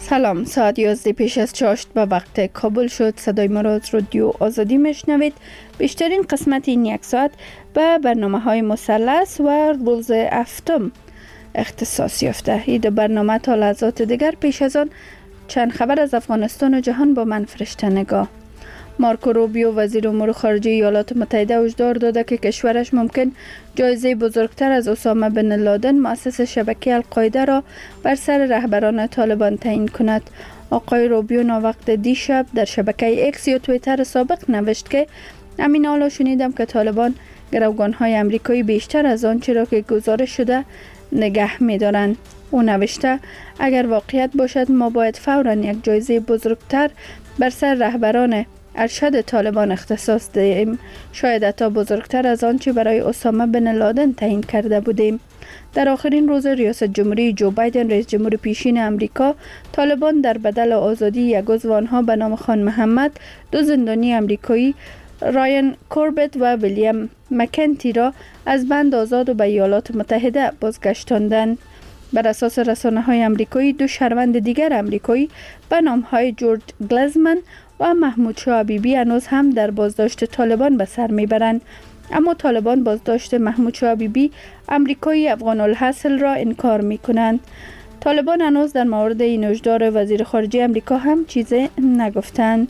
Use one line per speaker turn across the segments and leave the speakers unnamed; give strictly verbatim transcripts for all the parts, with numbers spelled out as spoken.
سلام، ساعت یازده پیش از چاشت به وقت کابل شد. صدای ما را از رادیو آزادی میشنوید. بیشترین قسمت این یک ساعت به برنامه های مثلث و روز هفتم اختصاص یافته. این دو برنامه تا لحظات دیگر. پیش از آن چند خبر از افغانستان و جهان با من فرشته نگاه. مارکو روبیو وزیر امور خارجه ایالات متحده هشدار داده که کشورش ممکن جایزه بزرگتر از اسامه بن لادن مؤسس شبکه القاعده را بر سر رهبران طالبان تعیین کند. آقای روبیو ناوقت دیشب در شبکه اکس یا توییتر سابق نوشت که همین حالا شنیدم که طالبان گروگان‌های امریکایی بیشتر از آنچه را که گزارش شده نگه می‌دارند. او نوشته اگر واقعیت باشد ما باید فوراً یک جایزه بزرگتر بر سر رهبران ارشد طالبان اختصاص دهیم، شاید حتی بزرگتر از آنچه برای اسامه بن لادن تعیین کرده بودیم. در آخرین روز ریاست جمهوری جو بایدن رئیس جمهور پیشین امریکا، طالبان در بدل آزادی یک عضو آنها به نام خان محمد، دو زندانی امریکایی رایان کوربت و ویلیام مکنتی را از بند آزاد و به ایالات متحده بازگشتاندند. بر اساس رسانه های امریکایی دو شهروند دیگر امریکایی به نام های جورج گلزمن و محمود شاه حبیبی هنوز هم در بازداشت طالبان به سر میبرند، اما طالبان بازداشت محمود شاه حبیبی امریکایی افغان الاصل را انکار میکنند. طالبان هنوز در مورد این هشدار وزیر خارجه امریکا هم چیزی نگفتند.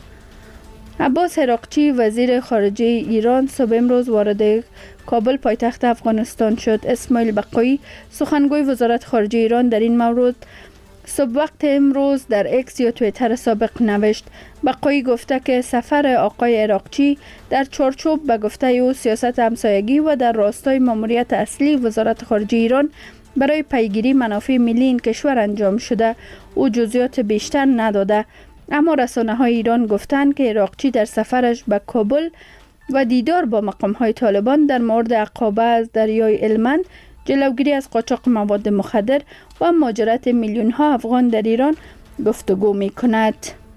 عباس عراقچی وزیر خارجه ایران صبح امروز وارد کابل پایتخت افغانستان شد. اسماعیل بقایی سخنگوی وزارت خارجه ایران در این مورد صبح وقت امروز در اکس یا توییتر سابق نوشت. بقایی گفته که سفر آقای عراقچی در چارچوب به گفته او سیاست همسایگی و در راستای ماموریت اصلی وزارت خارجه ایران برای پیگیری منافع ملی این کشور انجام شده. او جزئیات بیشتر نداده، اما رسانه های ایران گفتند که عراقچی در سفرش به کابل و دیدار با مقام های طالبان در مورد عقابه از دریای هلمند، جلوگیری از قاچاق مواد مخدر و مهاجرت میلیون ها افغان در ایران گفتگو می کند.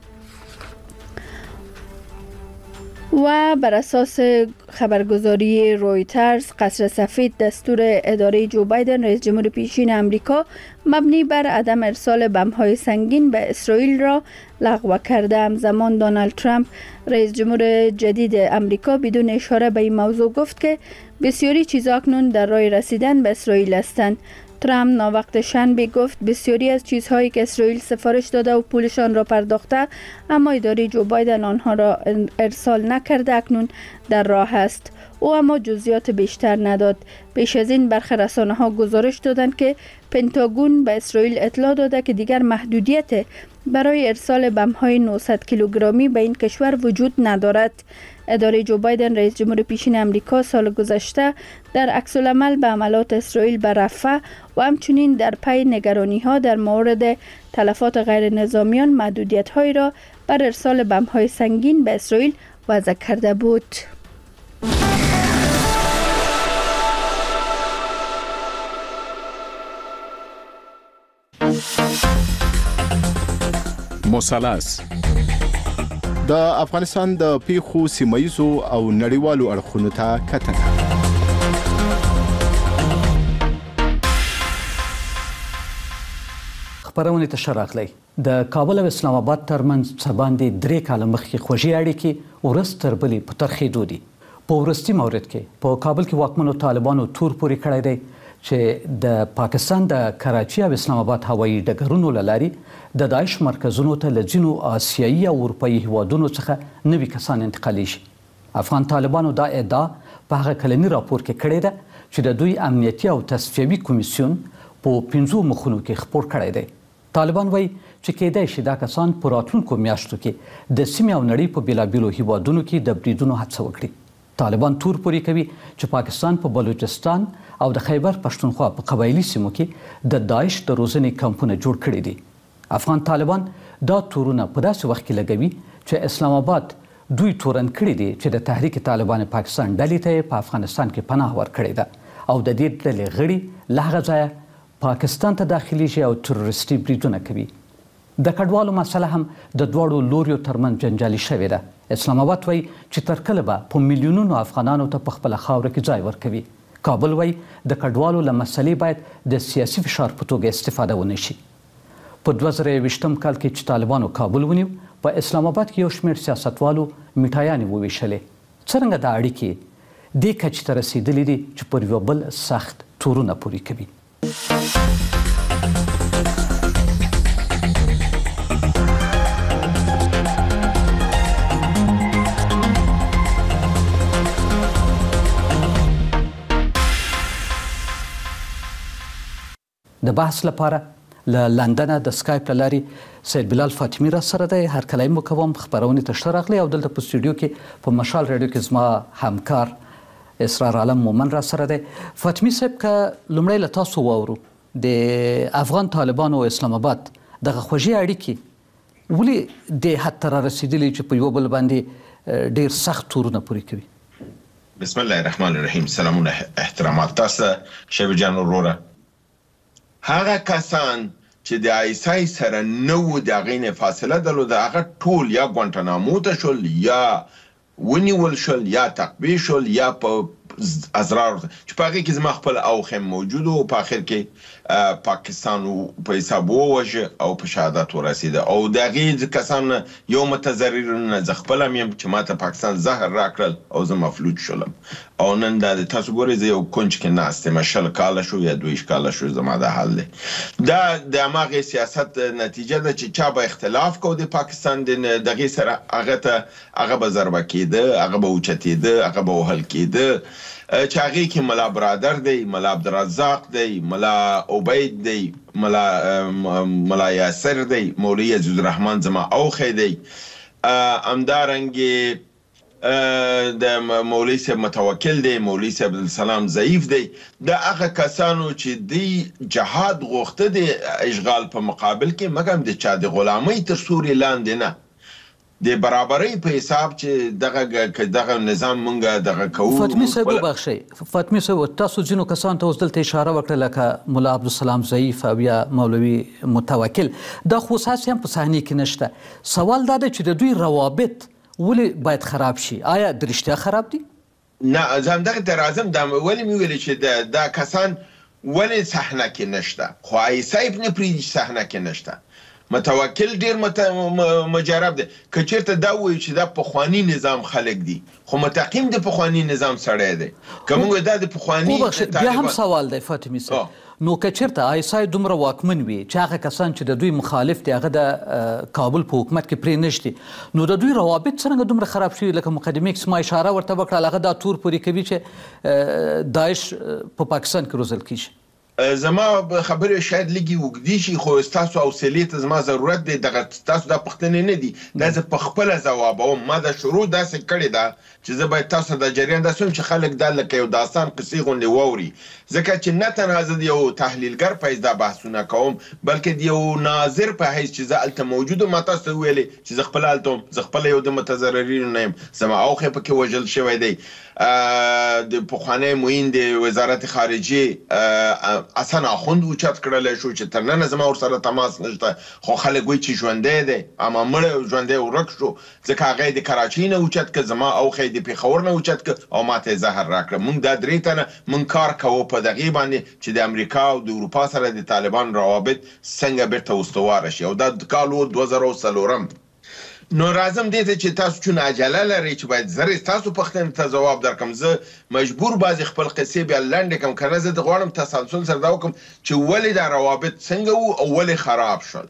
و بر اساس خبرگزاری رویترز، قصر سفید دستور اداره جو بایدن رئیس جمهور پیشین امریکا مبنی بر عدم ارسال بم‌های سنگین به اسرائیل را لغو کرده. همزمان دونالد ترامپ رئیس جمهور جدید امریکا بدون اشاره به این موضوع گفت که بسیاری چیزا اکنون در راه رسیدن به اسرائیل هستند. ترامپ ناوقت شنبه گفت بسیاری از چیزهایی که اسرائیل سفارش داده و پولشان را پرداخته اما اداره جو بایدن آنها را ارسال نکرده اکنون در راه است. او اما جزئیات بیشتر نداد. پیش از این برخی رسانه ها گزارش دادند که پنتاگون به اسرائیل اطلاع داده که دیگر محدودیت برای ارسال بم‌های نهصد کیلوگرمی به این کشور وجود ندارد. اداره جو بایدن رئیس جمهور پیشین امریکا سال گذشته در عکس‌العمل به حملات اسرائیل به رفح و همچنین در پی نگرانی‌ها در مورد تلفات غیر نظامیان محدودیت‌هایی را بر ارسال بم‌های سنگین به اسرائیل وضع کرده بود.
مثلث د افغانستان د پیښو سیمایزو او نړیوالو اړخونو ته کتنه.
خبرونه ته شراغلی د کابل او اسلام آباد ترمنځ څه باندې درې کاله مخکې خوږې اړیکې ورځ تر بلې په ترخېدو دي. په وروستي مورد کې په کابل کې واکمنو طالبانو تور پورې کړی دی چې د پاکستان د کراچي او اسلام آباد هوایي ډګرونو له لارې د داعش مرکزونو ته له ځینو آسیایي او اروپایي هیوادونو څخه نوي کسان انتقالي شي. افغان طالبانو دا ادعا په هغه کلني راپور کې کړې ده چې د دوی امنیتي او تصفیوي کمیسیون په پنځو مخونو کې خپور کړی دی. طالبان وایي چې کېدای شي دا کسان په راتلونکو میاشتو کې د سیمې او نړۍ په بېلابېلو هیوادونو کې د بریدونو هڅه وکړي. طالبان تور پورې کوي چې پاکستان په بلوچستان او د خیبر پښتونخوا په قبایلي سیمو کې د داعش د روزنې کمپونه جوړ کړي دي. افغان طالبان دا تورونه په داسې وخت کې لګوي چې اسلام آباد دوی تورن کړي دي چې د تحریک طالبان پاکستان ډلې ته په افغانستان کې پناه ورکړې ده او د دې ډلې غړي له هغه ځایه پاکستان ته داخليږي او تروریستي بریدونه کوي. د کډوالو مسله هم د دواړو لوریو ترمنځ جنجالي شوې ده. اسلام آباد وایي چې تر کله به په میلیونونو افغانانو ته په خپله خاوره کې ځای ورکوي. کابل وایي د کډوالو له مسلې باید د سیاسي فشار په توګه استفاده ونه شي. په دوه زره یویشتم کال کې چې طالبانو کابل ونیو په اسلام آباد کې یو شمېر سیاستوالو میټایانې وویشلې. څرنګه دا اړیکې دې کچې ته رسېدلې دي چې پر یو بل سخت تورونه پورې کوي؟ د بحث لپاره له لندنه د سکایپ له لارې سید بلال فاطمي را سره دی. هرکلی مو کوم خپرونې ته ښه راغلی. او دلته په سټوډیو کې په مشال راډیو کې زما همکار اسرار عالم مومن را سره دی. فاطمي صاحب که لومړی له تاسو واورو د افغان طالبانو او اسلام آباد دغه خوږې اړیکې ولې دې حد ته را رسېدلي چې په یو بل باندې ډېر سخت تورونه پورې کوي؟
بسم الله الرحمن الرحیم. سلامونه احترامات تاسو شبي جان وروره. هغه کسان چې د آیسای سره نو د غینه فاصله درلوده هغه ټول یا ګوانټانامو ته شول یا ونیول شول یا تقبیه شول یا په ازرار چې په هغه کې زما خپل اوخم موجود او په اخر کې پاکستان په حساب ووجه او په شهادت ورسیده او دغه کسان یو متضررون ز خپل مې چې ماته پاکستان زهر راکړل او زه مفلوج شولم او نن د تاسو ګورئ زه یو کونج کې ناسته مشل کاله شو یا دویش کاله شو زما د حل دا د هغه سیاست نتیجه ده چې چا به اختلاف کو د پاکستان د دغه سره هغه ته هغه به ضربه کېده هغه به اوچتېده هغه به وهل کېده چې هغه کې ملا برادر دی ملا عبدالرزاق دی ملا عبید دی ملا ملا یاسر دی مولوی عزیز الرحمن زما اوخه دی امدارنګ د مولوی صاحب متوکل دی مولوی صاحب عبدالسلام ضعیف دی د هغه کسانو چې دی جهاد غوښته دی اشغال په مقابل کې مګم د چا د غلامۍ تر سوري لاندې نه د برابرۍ په حساب چې دغه دغه نظام مونږه دغه کوو.
فاطمي صاحب وبخښئ فاطمي صاحب تاسو ځینو کسانو ته اوس دلته اشاره وکړه لکه ملا عبدالسلام ضعیف او یا مولوي متوکل دا خصوص هم په صحنې کې نشته. سوال دا دی چې د دوی روابط ولې باید خراب شي؟ آیا د رښتیا خراب دي؟
نه زه همدغه ته راځم دا ولې مې ویلې چې دا کسان ولې صحنه کې نشته خو عیسی ابن پرېږدي صحنه کې نشته. متوکل ډیر مت... مجرب دی که چیرته دا وایي چې دا پخوانی نظام خلک دي خو متقیم د پخوانی نظام سړی دی که موږ دا د پخوانی
بیا هم سوال دی فاطمي صاحب نو که چیرته آیسای دومره واکمن وي چې هغه کسان چې د دوی مخالف دي هغه د کابل په حکومت کې پرې نشدي نو د دوی روابط څرنګه دومره خراب شوي لکه مقدمې کې ما اشاره ورته وکړه هغه دا تور پورې کوي چې داعش په پاکستان کې روزل کیږي.
زما خبره شاید لګي وګدي شي خو تاسو حوصلې ته زما ضرورت دی دغه تاسو د پښتنې نه دي دا زه په خپل ځواب او ما د شروع داسې کړی دا چې زه باید تاسو د جریان داسوم چې خلک دا لکه یو داستان قصې غوندې واوري ځکه چې نه تنها زه یو تحلیلګر په حیث دا بحثونه کوم بلکې د یو ناظر په حیث چې زه هلته موجود ما تاسو ته ویلې چې زه خپله هلته وم زه خپله یو د متضررینو نه یم زما اوښی پکې وژل شوی دی د پخوانی معین د وزارت خارجې حسن اخوند اوچت کړلی شو چې تر ننه زما ورسره تماس نشته خو خلک وایي چې ژوندی دی اما مړی ژوندی ورک شو ځکه هغه یې د کراچۍ نه اوچت کړه زما اوښی د پېښور نه اوچت کړه او ماته یې زهر راکړه موږ دا درې تنه موږ کار کوو په دغې باندې چې د امریکا او د اروپا سره د طالبان روابط څنګه بیرته استواره شي او دا کال و دوه زره او څلورم. نو راځم دې ته چې تاسو چون عجله لرئ چې باید زر تاسو پوښتنې ته ځواب درکړم زه مجبور بعضې خپل قصې بیا لنډې کړم که نه زه د غواړم تسلسل سره دا وکړم چې ولې دا روابط څنګه وو او ولې خراب شول.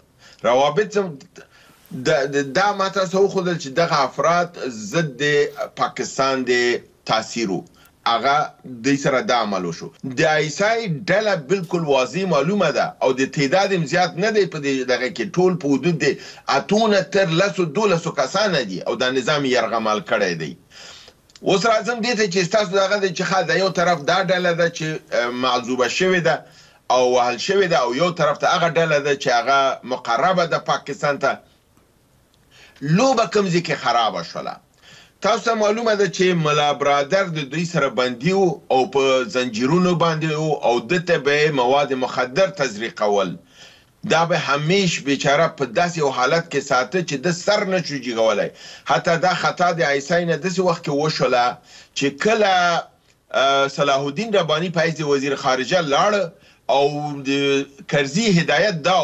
روابط دا ما تاسو وښودل چې دغه افراد ضد د پاکستان د تاثیر وو هغه دوی سره دا عمل وشو. د عیسی ډله بالکل واضح معلومه ده او د تعداد هم زیات نه دی په دغه کې ټول په حدود د اتونه تر لسو دولسو کسانه دي او دا نظام یرغمال کړی دی. اوس راځم دې ته چې ستاسو دغه دی چې ښه د یو طرف دا ډله ده چې معذوبه شوې ده او وهل شوې ده او یو طرف ته هغه ډله ده چې هغه مقربه ده پاکستان ته. لوبه کوم ځای کې خرابه شوله تاسو ته معلومه ده چې ملا برادر د دوی سره بندي و او په زنجیرونو باندې و او دته به مواد مخدر تزریقول دا به همیش بیچاره په داسې یو حالت کې ساته چې د سر نه شو جګولی. حتی دا خطا د عیسی نه داسې وخت کې وشوله چې کله صلاح الدین رباني په حیث وزیر خارجه لاړه او د کرزي هدایت دا و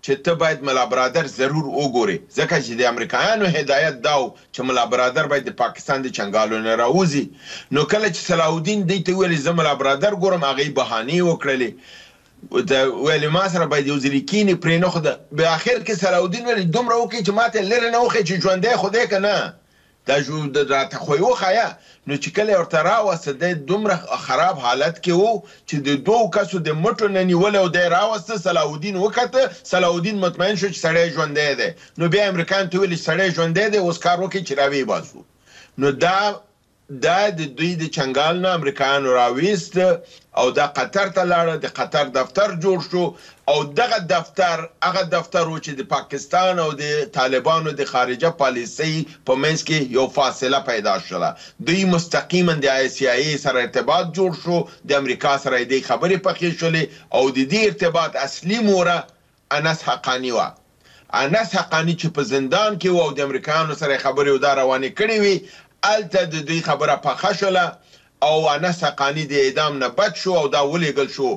چې ته باید ملا برادر ضرور وګوري، ځکه چې د امریکایانو هدایت دا و چې ملا برادر باید د پاکستان د چنګالو نه راوځي. نو کله چې صلاح الدین دوی ته ویل زه ملا برادر ګورم، هغې بهانې وکړلې، د ویل ما سره باید یو ځلې کینې پرې نه خو په اخر کې صلاح الدین ویل دومره وکړي چې ماته لرې نه وښیې چې ژوندی خو دی که نه، دا راته خو یې وښایه. نو چې کله یې ورته راوسته دی دومره خراب حالت کې و چې د دوو کسو د مټو نه نیولی او دی راوسته، صلاح الدین وکته، صلاح الدین مطمئن شو چې سړی ژوندی دی. نو بیا امریکایانو ته ویل چې سړی ژوندی دی، اوس کار وکړي چې راویې باسو. نو دا دا د دوی د چنګال نه امریکایانو راویست او دا قطر ته لاړه، د قطر دفتر جوړ شو او دغه دفتر هغه دفتر و چې د پاکستان او د طالبانو د خارجه پالیسۍ په منځ کې یو فاصله پیدا شوله. دوی مستقیما د آی سی آی سره ارتباط جوړ شو، د امریکا سره یې دې خبرې پخې شولې او د دې ارتباط اصلي موره انس حقانی وه. انس حقانی چې په زندان کې و او د امریکایانو سره خبرې او دا روانې کړې وي، هلته د دوی خبره پخه شوله او انس حقانی د اعدام نه بچ شو او دا ولیږل شو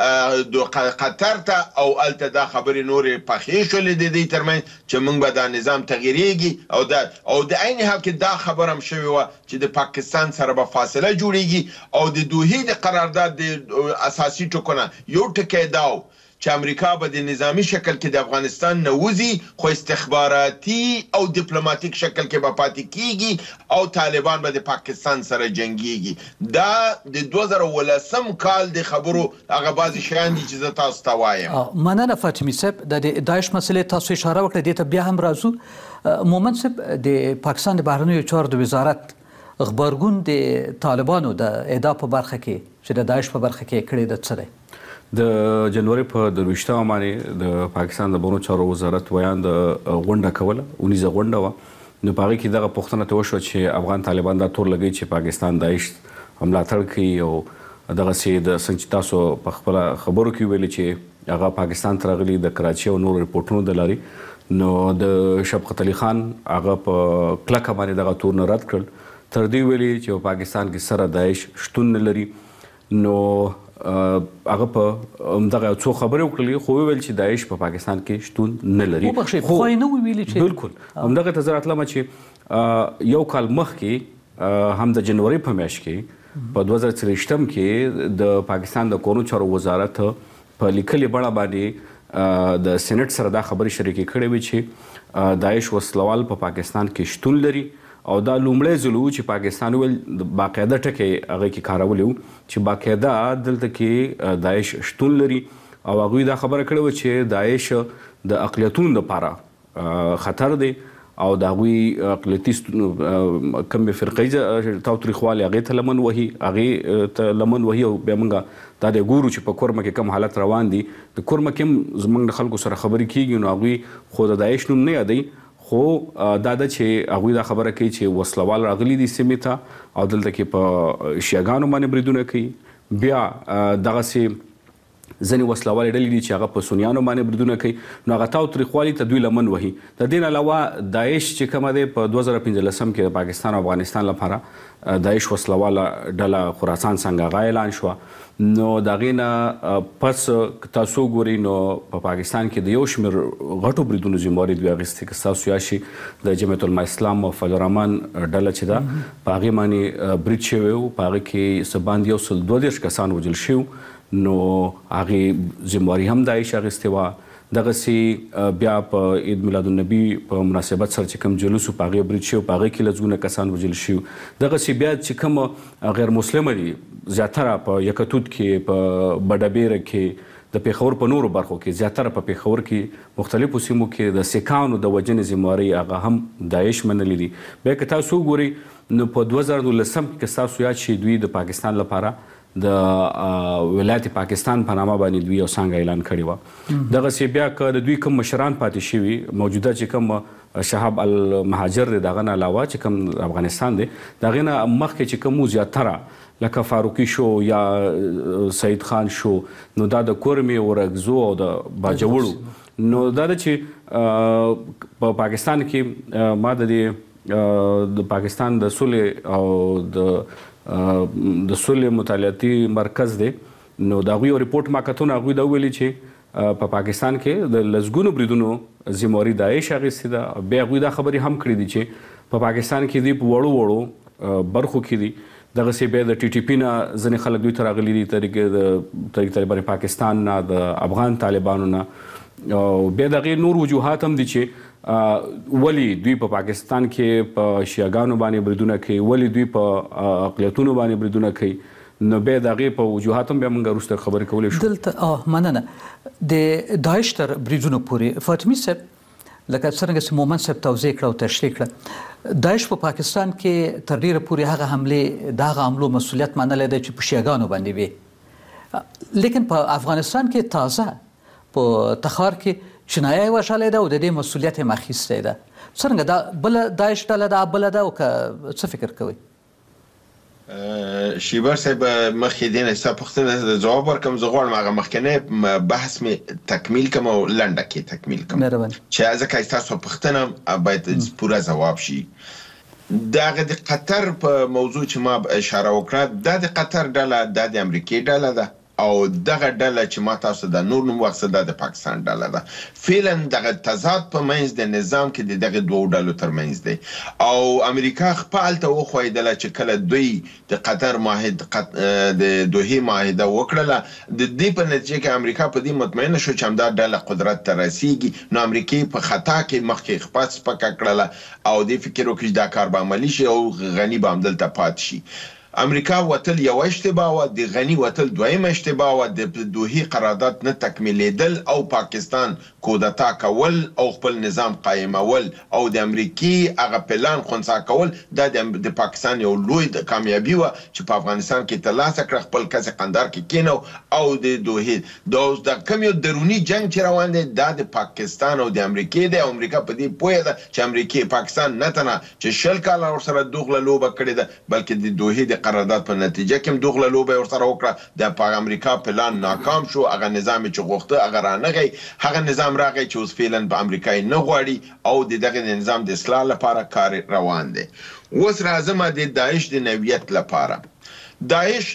قطر ته او هلته دا خبرې نورې پخې شولې د دوی ترمنځ چې موږ به دا نظام تغییرېږي او دا او د عین حال کې دا خبره هم شوې وه چې د پاکستان سره به فاصله جوړېږي او د دوحې د قرارداد د اساسي ټکو نه یو ټکی دا و چې امریکا به د نظامی شکل کې د افغانستان نه وځي، خو استخباراتي او دیپلوماتیک شکل کې به پاتې کیږي او طالبان به د پاکستان سره جنګیږي. دا د دوه زره ولسم کال د خبرو هغه بعضې شیان دي چې زه تاسو ته وایم.
مننه فاطمي صاحب، د داعش مسلې تاسو اشاره وکړه، دې ته بیا هم راځو. مومن صاحب، د پاکستان د بهرنیو چارو د وزارت غبرګون د طالبانو د اعدام په برخه کې چې د داعش په برخه کې کړی د څه دی؟
د جنوري په درویشتمه باندې د پاکستان د بهرنیو چارو وزارت ویان د غونډه کوله، اونیزه غونډه وه. نو په هغې کې دغه پوښتنه ته وشوه چې افغان طالبان دا تور لګوي چې پاکستان داعش ملاتړ کوي او دغسې د څنګه چې تاسو په خپله خبرو کې ویلي چې هغه پاکستان ته راغلي د کراچۍ او نورو رپورټونو د لارې. نو د شفقت علي خان هغه په کلکه باندې دغه تور نه رد کړل، تر دې ویلي چې په پاکستان کې سره داعش شتون نه لري. نو هغه په همدغه څو خبرې وکړلې، خو وویل چې داعش په پاکستان کې شتون نه لري.
خو یې نه ویلي چې
بالکل همدغه ته زه راتلم چې یو کال مخکې هم د جنوري په میاشت کې په دوه زره څلوېښتم کې د پاکستان د کورنیو چارو وزارت په لیکلې بڼه باندې د سینټ سره دا خبرې شریکې کړې وې چې داعش وسلوال په پاکستان کې شتون لري او دا لومړی ځل و چې پاکستان ویل باقاعده ټکی هغې کې کارولی و چې باقاعده دلته کې داعش شتون لري او هغوی دا خبره کړې وه چې داعش د اقلیتونو دپاره خطر دی او د هغوی اقلیتي کومې فرقیزه تاوتریخوالی هغې ته لمن وهي هغې ته لمن وهي او بیا موږ دا دی ګورو چې په کورمه کې کوم حالت روان دي. د کورمه کې هم زموږ د خلکو سره خبرې کېږي نو هغوی خو د داعش نوم نه یادوي، خو دا ده چې هغوی دا خبره کوي چې وسلوال راغلي دي سیمې ته او دلته کې په شیعګانو باندې بریدونه کوي. بیا دغسې ځینې وسلوالې ډلې دي چې هغه په سنیانو باندې بریدونه کوي، نو هغه تاوتریخوالي ته دوی لمن وهي. د دې نه علاوه داعش چې کومه دی په دوه زره پنځلسم کې د پاکستان او افغانستان لپاره داعش وسلواله ډله خراسان څنګه هغه اعلان شوه. نو د هغې نه پس تاسو ګورئ نو په پاکستان کې د یو شمېر غټو بریدونو ذمواري دوی اخیستې، که ستاسو یاد شي د جمعیت الاسلام او فضل الرحمن ډله چې ده په هغې باندې برید شوی و، په هغې کې څه باندې یو سل دوه دېرش کسان وژل شوي، نو هغې ذمواري هم داعش اخیستې وه. دغسې بیا په عید میلاد النبي په مناسبت سره چې کوم جلوس و په هغې برید شوی، په هغې کې لسګونه کسان وژل شوي. دغسې بیا چې کوم غیر مسلمه دي زیاتره په یکتوت کې، په بډبیره کې، د پېښور په نورو برخو کې، زیاتره په پېښور کې مختلفو سیمو کې د سیکانو د وژنې ذمواري هغه هم داعش منلي دي. بیا که تاسو وګورئ نو په دوه زره دولسم کې که ستاسو یاد شي دوی د پاکستان لپاره د ولایت پاکستان په نامه باندې دوی یو څانګه اعلان کړې وه. دغسې بیا که د دوی کوم مشران پاتې شوي موجوده چې کوم شهاب المهاجر دی، د هغه نه علاوه چې کوم افغانستان دی، د هغې نه مخکې چې کوم زیاتره لکه فاروقي شو یا سعید خان شو، نو دا د کورمې ورکزو او د باجوړو. نو دا ده چې په پاکستان کې ما د دې د پاکستان د سولې او د د سولې مطالعاتي مرکز دی، نو د هغوی یو ریپورټ ما کتونه، هغوی دا وویلي چې په پاکستان کې د لسګونو بریدونو ذمہواري داعش اخیستې ده. بیا هغوی دا خبرې هم کړې دي چې په پاکستان کې دوی په وړو وړو برخو کې دي. دغسې بیا د ټي ټي پي نه ځینې خلک دوی ته راغلي دي، طریق د طالبان پاکستان نه، د افغان طالبانو نه. او بیا د هغې نور وجوهات هم دي چې ولې دوی په پاکستان کې په شیعهګانو باندې بریدونه کوي، ولې دوی په اقلیتونو باندې بریدونه کوي. نو بیا د هغې په وجوهات هم بیا موږ وروسته خبرې کولی شو.
دلته مننه. د داعش تر بریدونو پورې فاطمي صاحب لکه څرنګه چې مومن صاحب توضیح کړه او تشریح کړه، داعش په پاکستان کې تر ډیره پورې هغه حملې د هغه حملو مسؤلیت منلی دی چې په شیعهګانو باندې وي، لیکن په افغانستان کې تازه په تخار کې چینایه یې وژلی ده او د دې مسؤلیت یې اخیستی ده. څرنګه دا بله داعش ډله ده بله ده او که څه فکر کوئ؟
شیبر صاحب مخکې دې نه ستا پوښتنه ځواب ورکړم. زه غواړم هغه مخکنی بحث مې تکمیل کړم او لنډه کې تکمیل کړم چې ځکه ستاسو پوښتنه باید پوره ځواب شي. دغه د قطر په موضوع چې ما اشاره وکړه، دا د قطر ډله دا د امریکې ډله ده او دغه ډله چې ما تاسو د نور نوم واخیسته دا د پاکستان ډله ده. فعلا دغه تضاد په منځ د نظام کې د دغه دوو ډلو ترمنځ دی او امریکا خپل هلته وښودله چې کله دوی د قطر معاهده د دوحې معاهده وکړله، د دې په نتیجه کې امریکا په دې مطمئنه شو چې همدا ډله قدرت ته رسیږي. نو امریکې په خطا کې مخکې خپه سپکه کړله او دې فکر وکړي چې دا کار به عملي شي او غني به همدلته پاتې شي. امریکا وتل یو اشتباه و، د غنی وتل دویم اشتباه و، د دوحې قرارداد نه تکمیلیدل او پاکستان کودتا کول او خپل نظام قائمول او د امریکای هغه پلان خنثی کول دا د پاکستان یو لوی کامیابی و چې په افغانستان کې ترلاسه کړ. خپل کس قندار کې کینو او د دوحې د کوم یو درونی جنگ چې روان دی دا د پاکستان او د امریکای دی. امریکا په دې پوهه ده چې امریکای پاکستان نه تنه چې شل کاله ورسره دوغله لوبه کړې ده بلکې د دوحې د قرارداد په نتیجه کې دوغله لوبه ورسره وکړه. د په امریکا پلان ناکام شو، هغه نظام چې غوښته هغه رانغی، هغه نظام راغی چې اوس فعلا په امریکا نه غواړي او د دغه نظام د اصلاح لپاره کار روان دی. اوس راځم د داعش د نوعیت لپاره. داعش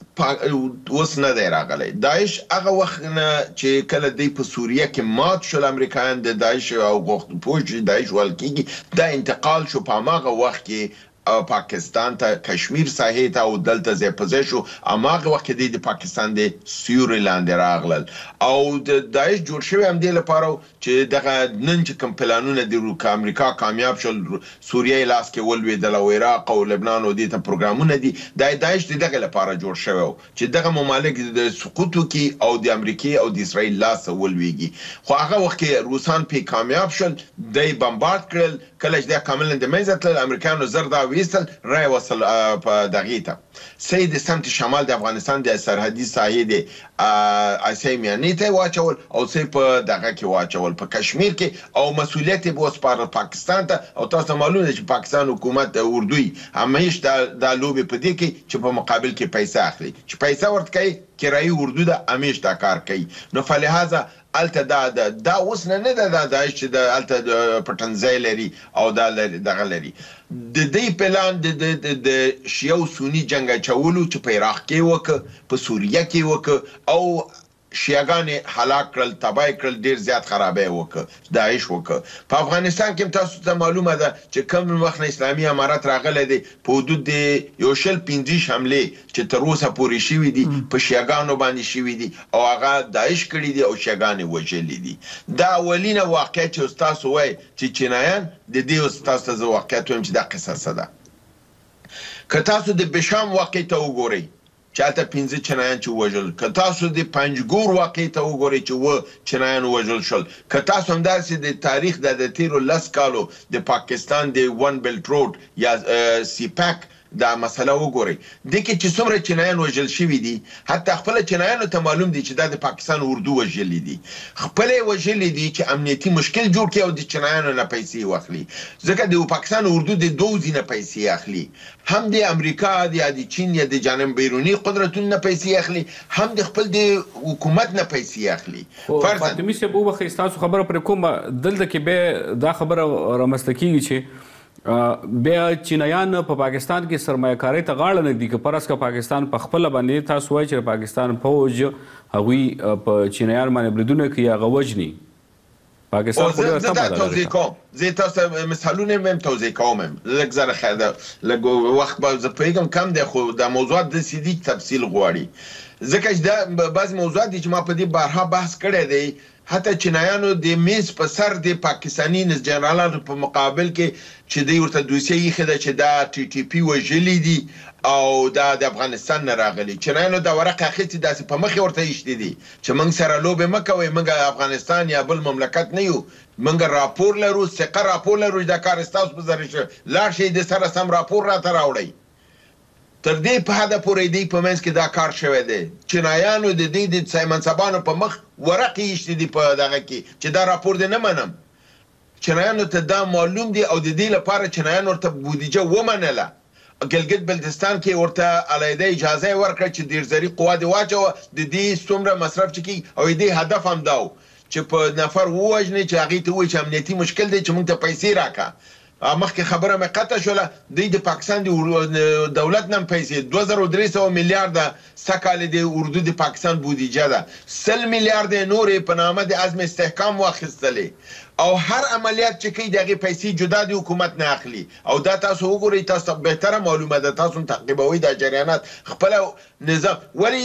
اوس نه دی راغلی. داعش هغه وخت نه چې کله دی په سوریه کې مات شول امریکایان د داعش او غوښت پوه داعش ویل کېږي، دا انتقال شو په هماغه وخت کې پاکستان ته کشمیر ساحې ته او دلته ځای په ځای شو. هماغه وخت کې د پاکستان د سیوري لاندې راغلل او د داعش جوړ شوی هم دې لپاره چې دغه نن چې کوم پلانونه دي که امریکا کامیاب شول سوریه یې لاس کې ولوېدل او عراق او لبنان او دې ته پروګرامونه دي، دا داعش د دغه لپاره جوړ شوی چې دغه ممالک د سقوط وکړي او د امریکې او د اسرائیل لاس ولوېږي. خو هغه وخت کې روسان پې کامیاب شول، دی بمبارد کړل. کله چې دا کاملا د منځه تلل امریکایانو زر دا ویستل رای وصل په دغې ته سید سمت شمال د افغانستان د سرحدي ساحې د اسیا میانې ته واچول او سې په دغه کې واچول په کشمیر کې او مسؤلیت به وسپارل پاکستان ته. او تاسو معلومه ده چې پاکستان حکومت اردوی همیش د لوبې په دې کې چې په مقابل کې پیسې اخلي، چې پیسې ورته کوي کرایي اردو ده همیش دا کار کوي. نو فلهذا الته دا دا اوس نه نه دا داعش چې د الته پټنځای لري او دا دغه لري. د دې پلان د د شیعه سنی جنگ اچولو چې په عراق کې وکړه، په سوریه کې وکړه او شیعهګانې هلاک کړل، تباه کړل، ډېر زیات خرابۍ وکړه، داعش وکړه. په افغانستان کې تاسو ته معلومه ده چې کوم وخت اسلامي امارات راغلی دی په حدود د یو شل پنځه حملې چې تر اوسه پورې شوي دي په شیعهګانو باندې شوي دي او هغه داعش کړي دي او شیعهګانې وژلي دي. دا اولینه واقعه چې تاسو وایي چې چینایان د دې اوس تاسو ته زه واقعیت وایم چې دا قصه څه ده. که تاسو د بشام واقع ته وګورئ چې هلته پنځه چینایان چې ووژل، که تاسو د پنجګور واقع ته وګورئ چې اووه چینایان ووژل شول، که تاسو همداسې د تاریخ د تیرو لس کالو د پاکستان د ون بیلټ روډ یا سیپاک دا مسله وګورئ، د کې چې څومره چینایان وژل شوي دي، حتی خپل چینایانو ته معلوم دي چې دا د پاکستان اردو وژلي دي، خپل وژلي دي چې امنیتي مشکل جوړ کړي او د چینایانو نه پیسې واخلي. ځکه د پاکستان اردو د دوه ځینه پیسې اخلي، هم د امریکا یا د چین یا د جانب بیرونی قدرتونو نه پیسې اخلي، هم د خپل د حکومت نه پیسې اخلي.
فاطمي صاحب وبخښئ ستاسو خبره پرې کومه دلته کې به دا خبره رامنځته کېږي چې بیا چینایان په پاکستان کې سرمایه‌کارۍ ته غاړه نږدي که فرض که پاکستان په خپله باندې تاسو وایئ چې پاکستان فوج هغوی په چینایان باندې بریدونه کوي هغه وژني پاکستان خو ډېره تمه ده
توضیح کوم زه تاسو مثالونه مې هم توضیح کوم لږ زره خیر لږ وخت به زه پوهېږم کم دی خو دا موضوعات داسې دي تفصیل غواړي ځکه چې دا بعضې موضوعات دي چې ما په دې بارها بحث کړی دی حتی چینایانو د میز په سر د پاکستاني جنرالانو په مقابل کې چې دوی ورته دوسیه ایښې ده چې دا ټي ټي پي وژلي دي او دا د افغانستان نه راغلي چینایانو دا ورقه اخیستې داسې په مخې ورته ایښتې دي چې موږ سره لوبې مه کوئ موږ افغانستان یا بل مملکت نه یو موږ راپور لرو ثقه راپور لرو چې دا کار ستاسو په ذریعه شوی لاړ شئ د سره سم راپور راته راوړئ تر دې په حده پورې دی په منځ کې دا کار شوی دی چینایانو د دې د سایمنصبانو په مخ ورقې ایښتې دي په دغه کې چې دا راپور دی نه منم چینایانو ته دا معلوم دی او د دې لپاره چینایان ورته بودیجه ومنله ګلګت بلتستان کې ورته علیحده اجازه ورکړه چې ډېرزري قوا دې واچوه د دې څومره مصرف چې کېږي او دې هدف هم دا و چې په نفر ووژنې چې هغې ته ووایي چې امنیتي مشکل دی چې موږ ته پیسې راکړه مخکې خبره مې قطع شوله دوی د پاکستان د دولت نه هم پیسې دوه زره درې سوه میلیارده سږ د اردو د پاکستان بودیجه ده سل میلیارده نورې په نامه د عزم استحکام واخیستلې او هر عملیات چې کوي د هغې پیسې جدا د حکومت نه اخلي او دا تاسو وګورئ تاسو بهتره معلومه ده تاسو هم تعقیبوئ دا جریانات خپله نظام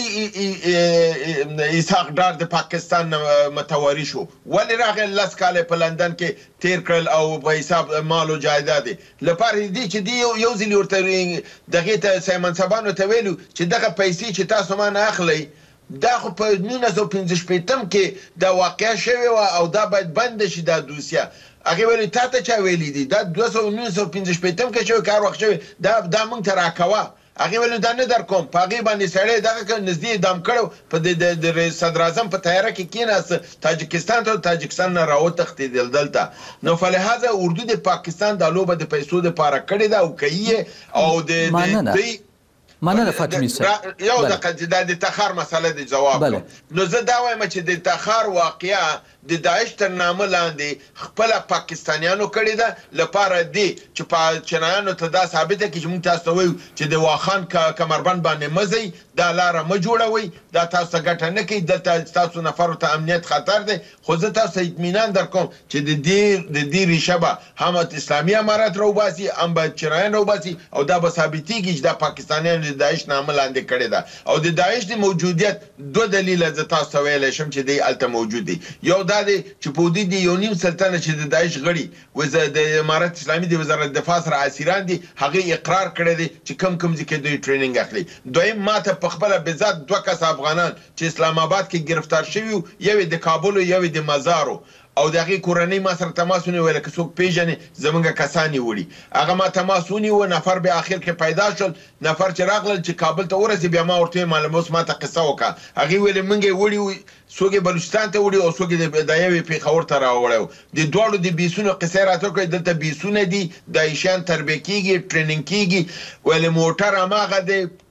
ولې اسحاق ډار د پاکستان نه متواري شو ولې راغی لس کاله په لندن کې تیر کړل او په حساب مال او جایداد لپاره دې چې دی یو ځل ورته دغې ته سایمنصبانو ته ویلو چې دغه پیسې چې تاسو ما نه اخلئ دا خو په نولس سوه پنځه شپېتم کې دا واقعه شوې وه او دا باید بنده شي دا دوسیه هغې ویلې تا ته چا ویلي دي دا دوه سوه نولس سوه پنځه شپېتم کې شوی کار وخت شوی دا دا موږ ته راکوه هغې ویلې دا نه در کوم په هغې باندې سړی دغه کړ نږدې اعدام کړی په د صدراعظم په تیاره کې کېناسته تاجکستان ته تاجکستان نه راوتښتېدل دلته نو فلهذا اردو د پاکستان دا لوبه د پیسو دپاره کړې ده او کوي او د دوی
مننه فاطمي صاحب
یو دقیقه د تخار مسله د جواب نو زه دا وایم چې د تخار واقعه د داعش تر نامه لاندې خپله پاکستانیانو کړې ده لپاره دی چې په چینایانو ته دا ثابته کړي چې موږ تاسو ته وایو چې د واخان کمربند باندې مه ځئ دا لاره مه جوړوئ دا تاسو ته ګټه نه کوي دلته ستاسو نفرو ته امنیت خطر دی خو زه تاسو ته اطمینان در کوم چې د دې د دې ریشه به هم اسلامي امارت راوباسي هم به چینایان راوباسي او دا به ثابتېږي چې دا پاکستانیان د داعش نامه لاندې کړې ده او د داعش د موجودیت دوه دلیله زه تاسو ته ویلی شم چې دی هلته موجود دی یو دا دی چې په دې د یو نیم سلطنه چې د داعش غړي د امارت اسلامي د وزارت دفاع سره اسیران دي هغې اقرار کړی دی چې کم کم ځای کې دوی ټریننګ اخلي دویم ماته په خپله بذات دوه کسه افغانان چې اسلام آباد کې ګرفتار شوي وو یو د کابل یو د مزارو او د هغې کورنۍ ما سره تماس ونیوی لکه څوک پېژنې زموږ کسان یې وړي هغه ما تماس ونیوه نفر بیا اخر کې پیدا شول نفر چې راغلل چې کابل ته ورسې بیا ما ورته ویل معلومه اوس ما ته قصه وکړه هغې ویلې موږ یې وړي څوک یې بلوچستان ته وړي او څوک یې د یوې پېښور ته راوړی د دواړو د بیسونو قصې راته وکړې دلته بیسونه دي داعشیان تربیه کېږي ټریننګ کېږي ویلې موټر هماغه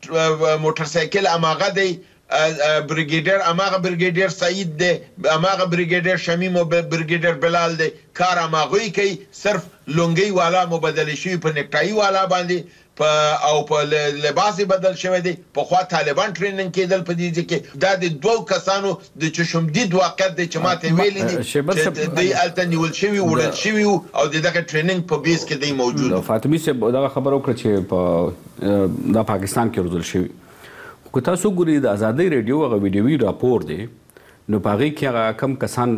دی موټر سایکل هماغه دی بریګیډر هماغه بریګیډر سعید دی هماغه بریګیډر شمیم او بریګیډر بلال دی کار هماغوی کوي صرف لونګۍ والا مبدل شوي په نیکټایي والا باندې او په لباس بدل شوی دی پخوا طالبان ټریننګ کېدل په دې ځای کې دا د دوو کسانو د چشمدید واقعیت دی چې ماته یې ویلي دي چې دوی هلته نیول شوي وړل شوي وو او د دغه ټریننګ په بیس کې دی موجود
فاطمي صاحب دغه خبره وکړه چې په دا پاکستان کې روزل شوي که تاسو ګورئ د ازادۍ رادیو هغه ویډیوي راپور دی نو په هغې کې هغه کم کسان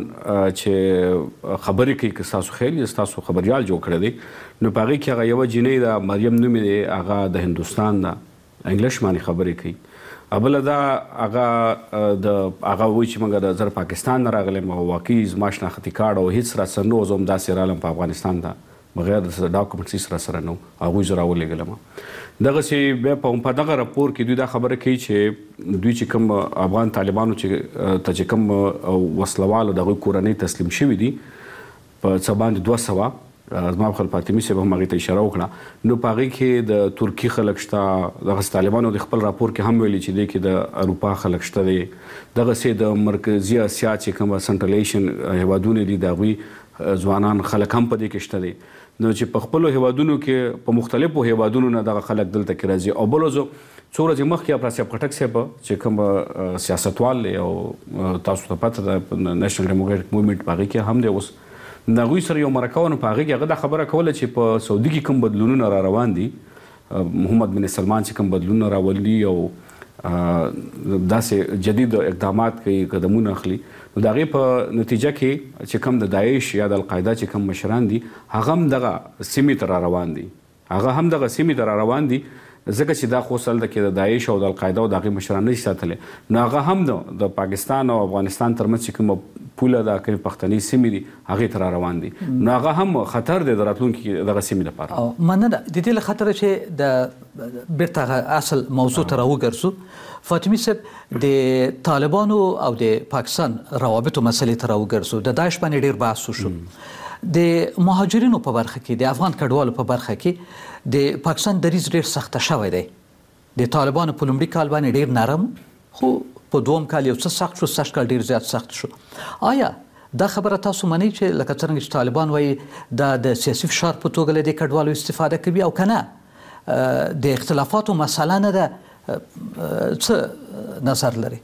چې خبرې کوي که ستاسو خیال یا ستاسو خبریال جوړ کړی دی نو په هغې کې هغه یوه جینۍ ده مریم نوم یې دی هغه د هندوستان ده انګلیش باندې خبرې کوي بله دا هغه د هغه وایي چې موږ د زر پاکستان نه راغلی او واقعي زما شناختي کارډ او هېڅ راسره نه و زه همداسې رالم په افغانستان ته بغیر د ډاکومنټس هېڅ راسره نه و هغوی زه راولېږلم دغسې بیا په دغه راپور کې دوی دا خبره کوي چې دوی چې کوم افغان طالبانو چې ته چې کوم وسلوال د هغوی کورنۍ تسلیم شوي دي په څه باندې دوه سوه زما خپل فاطمي صاحب هم هغې ته اشاره وکړه نو په هغې کې د ترکي خلک شته دغسې طالبانو د خپل راپور کې هم ویلي چې دی کې د اروپا خلک شته دی دغسې د مرکزي اسیا چې کومه سنټرل ایشین هیوادونه دي د هغوی ځوانان خلک هم په دې کې شته دی نو چې په خپلو هیوادونو کې په مختلفو هیوادونو نه دغه خلک دلته کې راځي. او بل ورځ څو ورځې مخکې افراسیاب خټک صاحب چې کوم سیاستوال دی او تاسو ته پته ده نېشنل ډیموکراټک موومېنټ په هغې کې هم دی اوس د هغوی سره یو مرکه وه نو په هغې کې هغه دا خبره کوله چې په سعودي کې کوم بدلونونه را روان دي محمد بن سلمان چې کوم بدلونونه راولي او داسې جدید اقدامات کوي قدمونه اخلي نو د هغې په نتیجه کې چې کوم د داعش یا د القاعده چې کوم مشران دي هغه هم دغه سیمې ته را روان دي هغه هم دغه سیمې ته را روان دي ځکه چې دا خو اصل د کې د داعش او د القاعده او د هغې مشران نه شي ساتلی نو هغه هم د پاکستان او افغانستان ترمنځ چې کومه پوله ده کومې پښتني سیمې دي هغې ته را روان دي نو هغه هم خطر دی د راتلونکي دغه سیمې لپاره.
مننه. د دې له خطره چې د بیرته هغه اصل موضوع ته راوګرځو فاطمي صاحب د طالبانو او د پاکستان روابطو مسلې ته راوګرځو د داعش باندې ډېر بحث وشو د مهاجرینو په برخه کې د افغان کډوالو په برخه کې د پاکستان دریځ ډېر سخته شوی دی. د طالبانو په لومړي کال باندې ډېر نرم خو په دوم کال یو څه سخت شو سږ کال ډېر زیات سخت شو. آیا دا خبره تاسو منئ چې لکه څرنګه چې طالبان وایي دا د سیاسي فشار په توګه له دې کډوالو استفاده کوي او که نه د اختلافاتو مسله نه ده څه نظر لري؟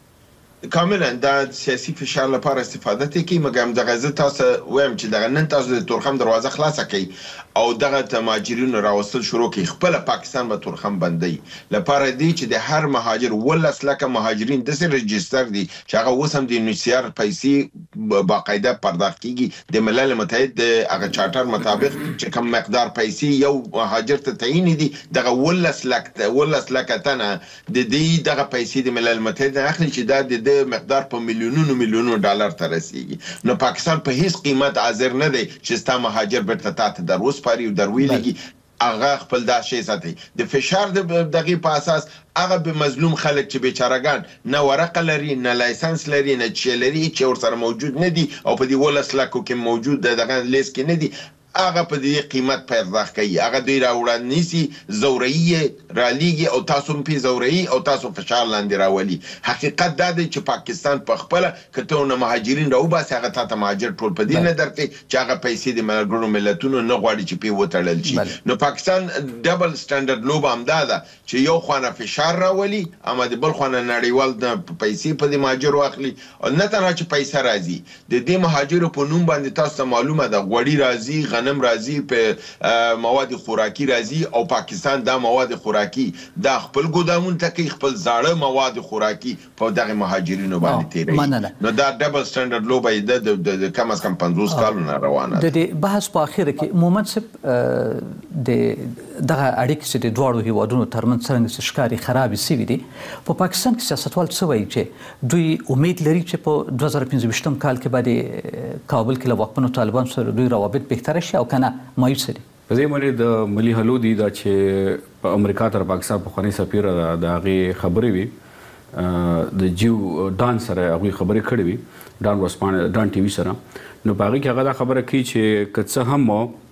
کاملا دا سیاسي فشار لپاره استفاده ته کوي مګر دغه زه تاسو وایم چې دغه نن تاسو د تورخم دروازه خلاصه کړئ او دغه مهاجرینو راوستل شروع کړي خپل پاکستان به تورخم بندي لپاره دی چې د هر مهاجر ولس لکه مهاجرین د سر رجستر دي چې هغه اوس هم د انیسیار پیسې باقاعده پرداخت کیږي د ملل متحد د هغه چارټر مطابق چې کوم مقدار پیسې یو مهاجر ته تعین دي دغه ولس لکه ولس لکه تنه د دې دغه پیسې د ملل متحد اخلي چې دا د مقدار په میلیونونو میلیونونو ډالر ته رسیږي نو پاکستان په هیڅ قیمت حاضر نه دی چې ستا مهاجر بیرته تاته در وسپاري او در ویلېږي هغه خپل دا شی ساتي د فشار د دغې په اساس هغه به مظلوم خلک چې بیچارهګان نه ورقه لري نه لایسنس لري نه چې لري چې ورسره موجود نه دي او په دې ولس لکو کې موجود دغه لیست کې نه دي هغه په دې قیمت پرداخت کوي هغه دوی راوړل نیسي زورایي رالیږي او تاسو هم پې زورایي او تاسو فشار لاندې راولي حقیقت دا دی چې پاکستان په خپله که ته ونه مهاجرین راوباسي هغه تا ته مهاجر ټول په دې نه درکوي چې هغه پیسې د ملګرو ملتونو نه غواړي چې پې وتړل شي نو پاکستان ډبل سټنډرډ لوبه همدا ده چې یو خوا نه فشار راولي اما د بل خوا نه نړیوال پیسې په دې مهاجرو اخلي او نه تنها چې پیسه راځي د دې مهاجرو په نوم باندې تاسو ته معلومه ده غوړي راځي غنم راځي په مواد خوراکي راځي او پاکستان دا مواد خوراکي دا خپل ګودامون ته کوي خپل زاړه مواد خوراکي په دغه مهاجرینو باندې تیروي نو دا ډبل سټنډرډ لوبه د کم از کم پنځوس کالونه روانه
ده. د دې بحث په اخره کې مومند صاحب د دغه اړیکې چې د دواړو هیوادونو ترمنځ څرنګه ښکاري خرابې سوي دي په پاکستان کې سیاستوال څه وایي چې دوی امید لري چې په دوه زره پنځه ویشتم کال کې به د کابل کې له واکمنو طالبانو سره دوی روابط بهتره شي او که نه مایوسه دي؟
په دې باندې د ملي حلو دي دا چې په امریکا تر پاکستان پخواني سفیر د هغې خبرې وي د جیو ډان سره هغوی خبرې کړې وي ډان ورځپاڼه ډان ټي وي سره نو په هغې کې هغه دا خبره کوي چې که څه هم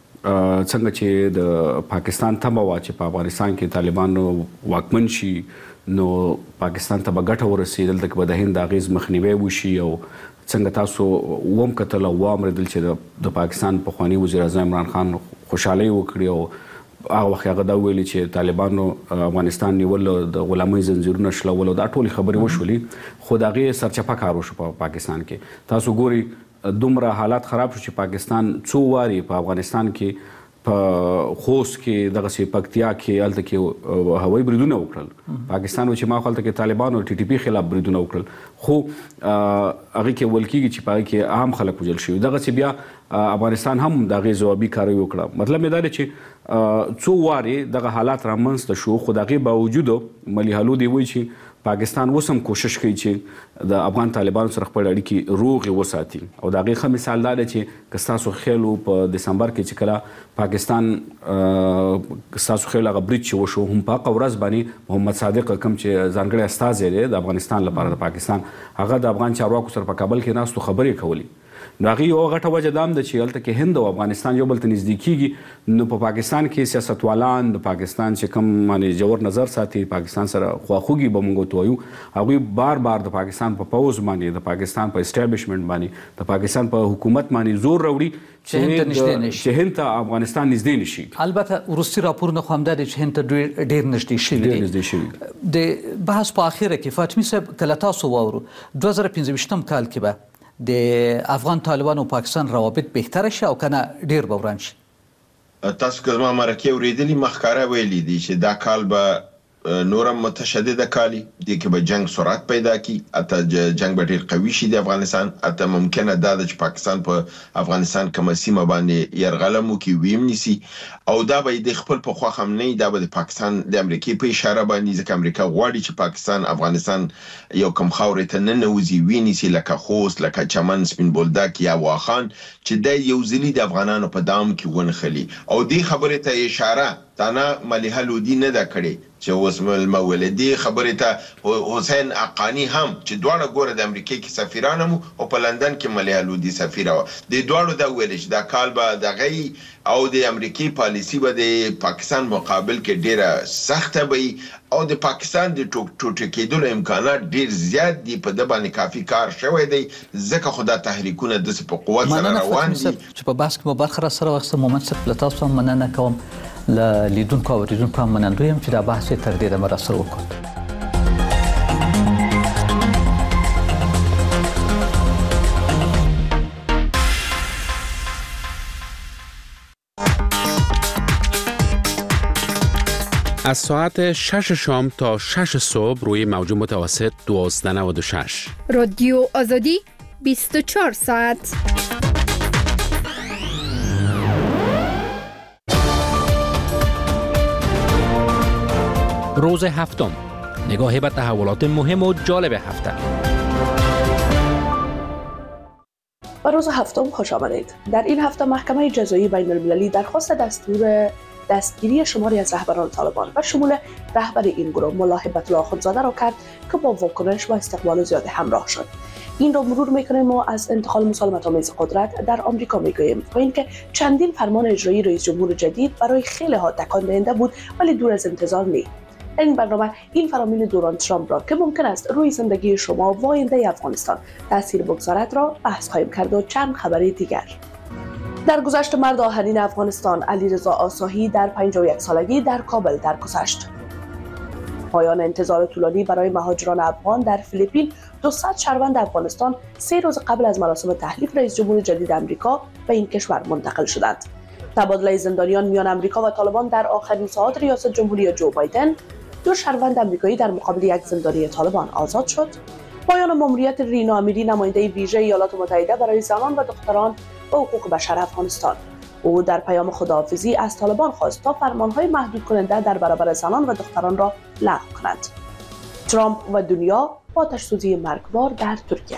څنګه چې د پاکستان تمه وه چې په افغانستان کې طالبانو واکمن شي نو پاکستان ته به ګټه ورسي دلته کې به د هند د اغېز مخنیوی وشي او څنګه تاسو وم کتل او واورېدل چې د پاکستان پخواني وزیر اعظم عمران خان خوشحالۍ وکړي او هغه وخت هغه دا ویلي چې طالبانو افغانستان نیول د غلامۍ زنځیرونه شلول او دا ټولې خبرې وشولې خو د هغې سرچپه کار وشو په پاکستان کې تاسو ګورئ دومره حالات خراب شو چې پاکستان څو وارې په افغانستان کې په خوست کې دغسې پکتیا کې هلته کې هوایي بریدونه وکړل پاکستان و چې ما خو هلته کې طالبانو ټي ټي پي خلاف بریدونه وکړل خو هغې کې ویل کېږي چې په هغې کې عام خلک وژل شوي دغسې بیا افغانستان هم د هغې ځوابي کاروي وکړه مطلب مې دا دی چې څو وارې دغه حالات رامنځته شو خو د هغې باوجود ملي حلو دی وایي چې پاکستان اوس هم کوشش کوي چې د افغان طالبانو سره خپل اړیکې روغې وساتي او د هغې ښه مثال دا دی چې که ستاسو خیال و په دسمبر کې چې کله پاکستان ستاسو خیال هغه برید چې وشو هم په هغه ورځ باندې محمد صادق کوم چې ځانګړی استازی دی د افغانستان لپاره د پاکستان هغه د افغان چارواکو سره په کابل کې ناستو خبرې کولې نو هغه یو غټه وجه دا هم ده چې هلته کې هند او افغانستان یو بل ته نږدې کیږي نو په پا پاکستان کې سیاستوالان د پاکستان چې کوم باندې جوړ نظر ساتي پاکستان سره خواخوږي به موږ ته وایو هغوی بار بار د پاکستان په پوز باندې د پاکستان په اسټابلیشمنټ باندې د پاکستان په حکومت باندې زور راوړي چې هند ته افغانستان نږدې نشي.
البته وروستي راپورونه خو همدا دي چې هند ته ډېر نږدې شوي
ډېر نږدې شوي.
د بحث په اخره کې فاطمي صاحب کله تاسو واورو دوه زره پنځه ویشتم کال کې به د افغان طالبانو او پاکستان روابط بهتره شي او کنه ډېر به وران شي؟
تاسو که زما مرکې اورېدلي مخکاره ویلي دي چې دا کال به نورم متشدده کالی دی کې به جنگ سرعت پیدا کی اته جنگ به ډیر قوي شي د افغانستان اته ممکنه دا چې پاکستان په افغانستان کومه سیمه باندې يرغلم وکي ویم نسی او دا به د خپل په خوا هم نه دا به د پاکستان د امریکای په اشاره باندې ځکه امریکا غواړي چې پاکستان افغانستان یو کم خاورې ته نه نوځي ویني سي لکه خوست لکه چمن سپین بولدک یا واخان چې د یو ځلی د افغانانو په دام کې ونخلي او دی خبره ته اشاره تانا مليحه لودي نه دا کړي چې اوس مولدي خبره ته حسین اقانی هم چې دواړه ګوره د امریکای کې سفیران هم او په لندن کې مليحه لودي سفیره و د دواړو دا ویل چې دا کال به د غي او د امریکای پالیسی به د پاکستان مقابل کې ډیره سخته وي او د پاکستان د ټوټه کېدلو امکانات ډیر زیات دي په د باندې کافي کار شوی دی ځکه خدا تحریکونه د په قوت سره روان دي
چې په بحث کې برخه را سره وخت مومنت څخه تاسو هم مننه کوم ل لیدونکو او اوریدونکو هم منندوی یم چې دا بحث تر دې دمه را سره وکړو.
از ساعت شش شام تا شش صبح روی موج متوسط دوازده نود و شش
رادیو آزادی بیست و چهار ساعت.
روز هفتم، نگاهی به تحولات مهم و جالب هفته.
به روز هفتم خوش آمدید. در این هفته محکمه جزایی بین المللی درخواست دستور دستگیری شماری از رهبران طالبان و شمول رهبر این گروه ملا هیبت الله آخوندزاده را کرد که با واکنش و استقبال زیاد همراه شد. این را مرور میکنیم و از انتقال مسالمت آمیز قدرت در آمریکا میگوییم و اینکه چندین فرمان اجرایی رئیس جمهور جدید برای خیلی ها تکان دهنده بود ولی دور از انتظار نیست. در این برنامه این فرامین دوران ترامپ را که ممکن است روی زندگی شما و آینده افغانستان تاثیر بگذارد را بحث خواهیم کرد و چند خبری دیگر. در گذشت مرد آهنین افغانستان علیرضا آساهی در پنجاه و یک سالگی در کابل درگذشت. پایان انتظار طولانی برای مهاجران افغان در فیلیپین دویست شهروند افغانستان سه روز قبل از مراسم تحلیف رئیس جمهور جدید آمریکا به این کشور منتقل شدند. تبادله زندانیان میان آمریکا و طالبان در آخرین ساعات ریاست جمهوری جو بایدن، دو شهروند آمریکایی در مقابل یک زندانی طالبان آزاد شد. پایان ماموریت رینا امیری نماینده ویژه ایالات متحده برای زنان و دختران و حقوق بشر افغانستان. او در پیام خداحافظی از طالبان خواست تا فرمانهای محدود کننده در برابر زنان و دختران را لغو کنند. ترامپ و دنیا با آتش‌سوزی مرگبار در ترکیه.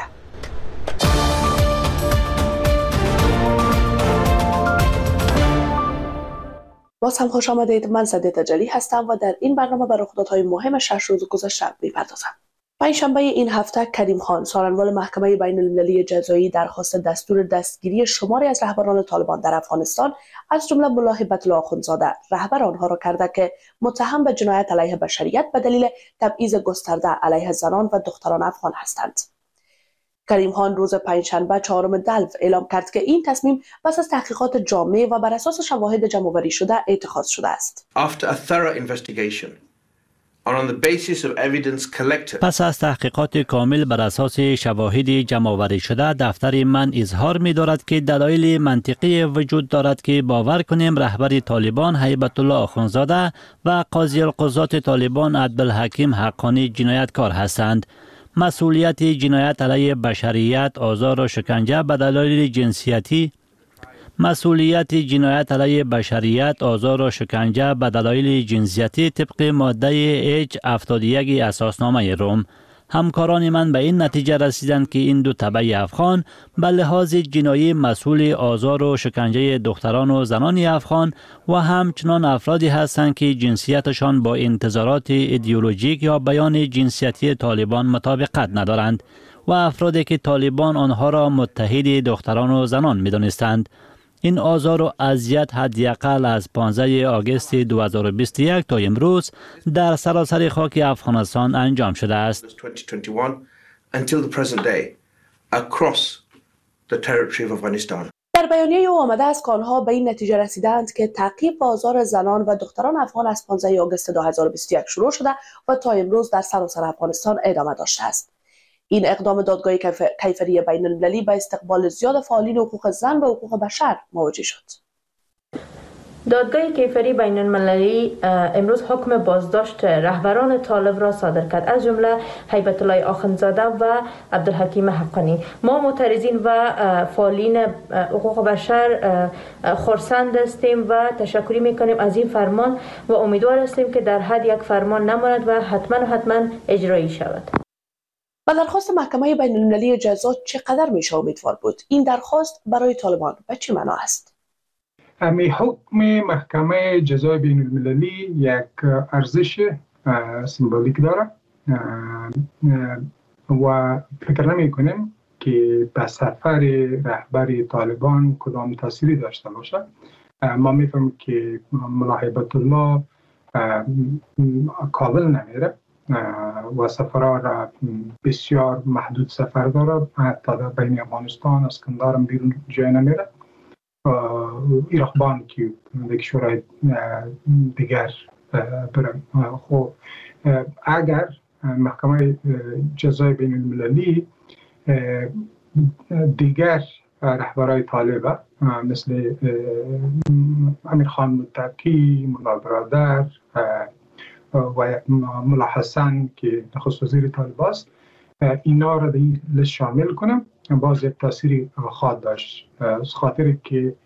باز هم خوش آمدید. من سده تجلی هستم و در این برنامه به رخدادهای مهم شش روز گذشته می‌پردازم. پنجشنبه این هفته کریم خان سارنوال محکمه بین المللی جزایی درخواست دستور دستگیری شماری از رهبران طالبان در افغانستان از جمله ملا هیبت الله آخوندزاده رهبر آنها را کرده که متهم به جنایت علیه بشریت به دلیل تبعیض گسترده علیه زنان و دختران افغان هستند. کریم خان روز پنجشنبه چهارم دلو اعلام کرد که این تصمیم پس از تحقیقات جامع و بر اساس شواهد جمع‌آوری شده اتخاذ شده است.
After a thorough investigation and on the basis of evidence collected.
پس از تحقیقات کامل بر اساس شواهد جمع‌آوری شده دفتر من اظهار می‌دارد که دلایل منطقی وجود دارد که باور کنیم رهبر طالبان هیبت الله آخوندزاده و قاضی القضات طالبان عبدالحکیم حقانی جنایتکار هستند. مسئولیت جنایت علیه بشریت، آزار و شکنجه به دلایل جنسیتی مسئولیت جنایت علیه بشریت، آزار و شکنجه به دلایل جنسیتی طبق ماده اچ هفتاد و یک اساسنامه روم. همکاران من به این نتیجه رسیدند که این دو تبع افغان به لحاظ جنایی مسئول آزار و شکنجه دختران و زنان افغان و همچنان افرادی هستند که جنسیتشان با انتظارات ایدئولوژیک یا بیان جنسیتی طالبان مطابقت ندارند. و افرادی که طالبان آنها را متحد دختران و زنان می دانستند. این آزار و اذیت حداقل از پانزده آگوست دو هزار و بیست و یک تا امروز در سراسر خاک افغانستان انجام شده است.
در بیانیه او آمده است که آنها به این نتیجه رسیدند که تعقیب و آزار زنان و دختران افغان از پانزده آگوست دو هزار و بیست و یک شروع شده و تا امروز در سراسر افغانستان ادامه داشته است. این اقدام دادگاه کیفری بین المللی به استقبال زیاد فعالین حقوق زن و حقوق بشر مواجه شد.
دادگاه کیفری بین المللی امروز حکم بازداشت رهبران طالب را صادر کرد، از جمله هیبت الله آخوندزاده و عبدالحکیم حقانی. ما معترضین و فعالین حقوق بشر خرسند هستیم و تشکری میکنیم از این فرمان و امیدوار هستیم که در حد یک فرمان نماند و حتما و حتما اجرایی شود.
و درخواست محکمه بین المللی جزا چقدر میشه امیدوار بود؟ این درخواست برای طالبان به چه معنا است؟
امی حکم محکمه جزای بین المللی یک ارزش سمبولیک داره و فکر نمی کنیم که به سفر رهبر طالبان کدام تأثیری داشته باشه. ما میفهمیم که ملا هیبت الله کابل نمیره و سفرها را بسیار محدود سفر داره، حتی در بین افغانستان از کندار بیرون جای نمیره. ایرخبان که به کشورهای دیگر برن. خب اگر محکمه جزای بین المللی دیگر رهبرای طالبه مثل امیر خان متکی، ملا برادر و ملا حسن که نخست وزیر طالب است، اینا را در این لیست شامل کنم، باز یک تأثیری خواهد داشت. از خاطر که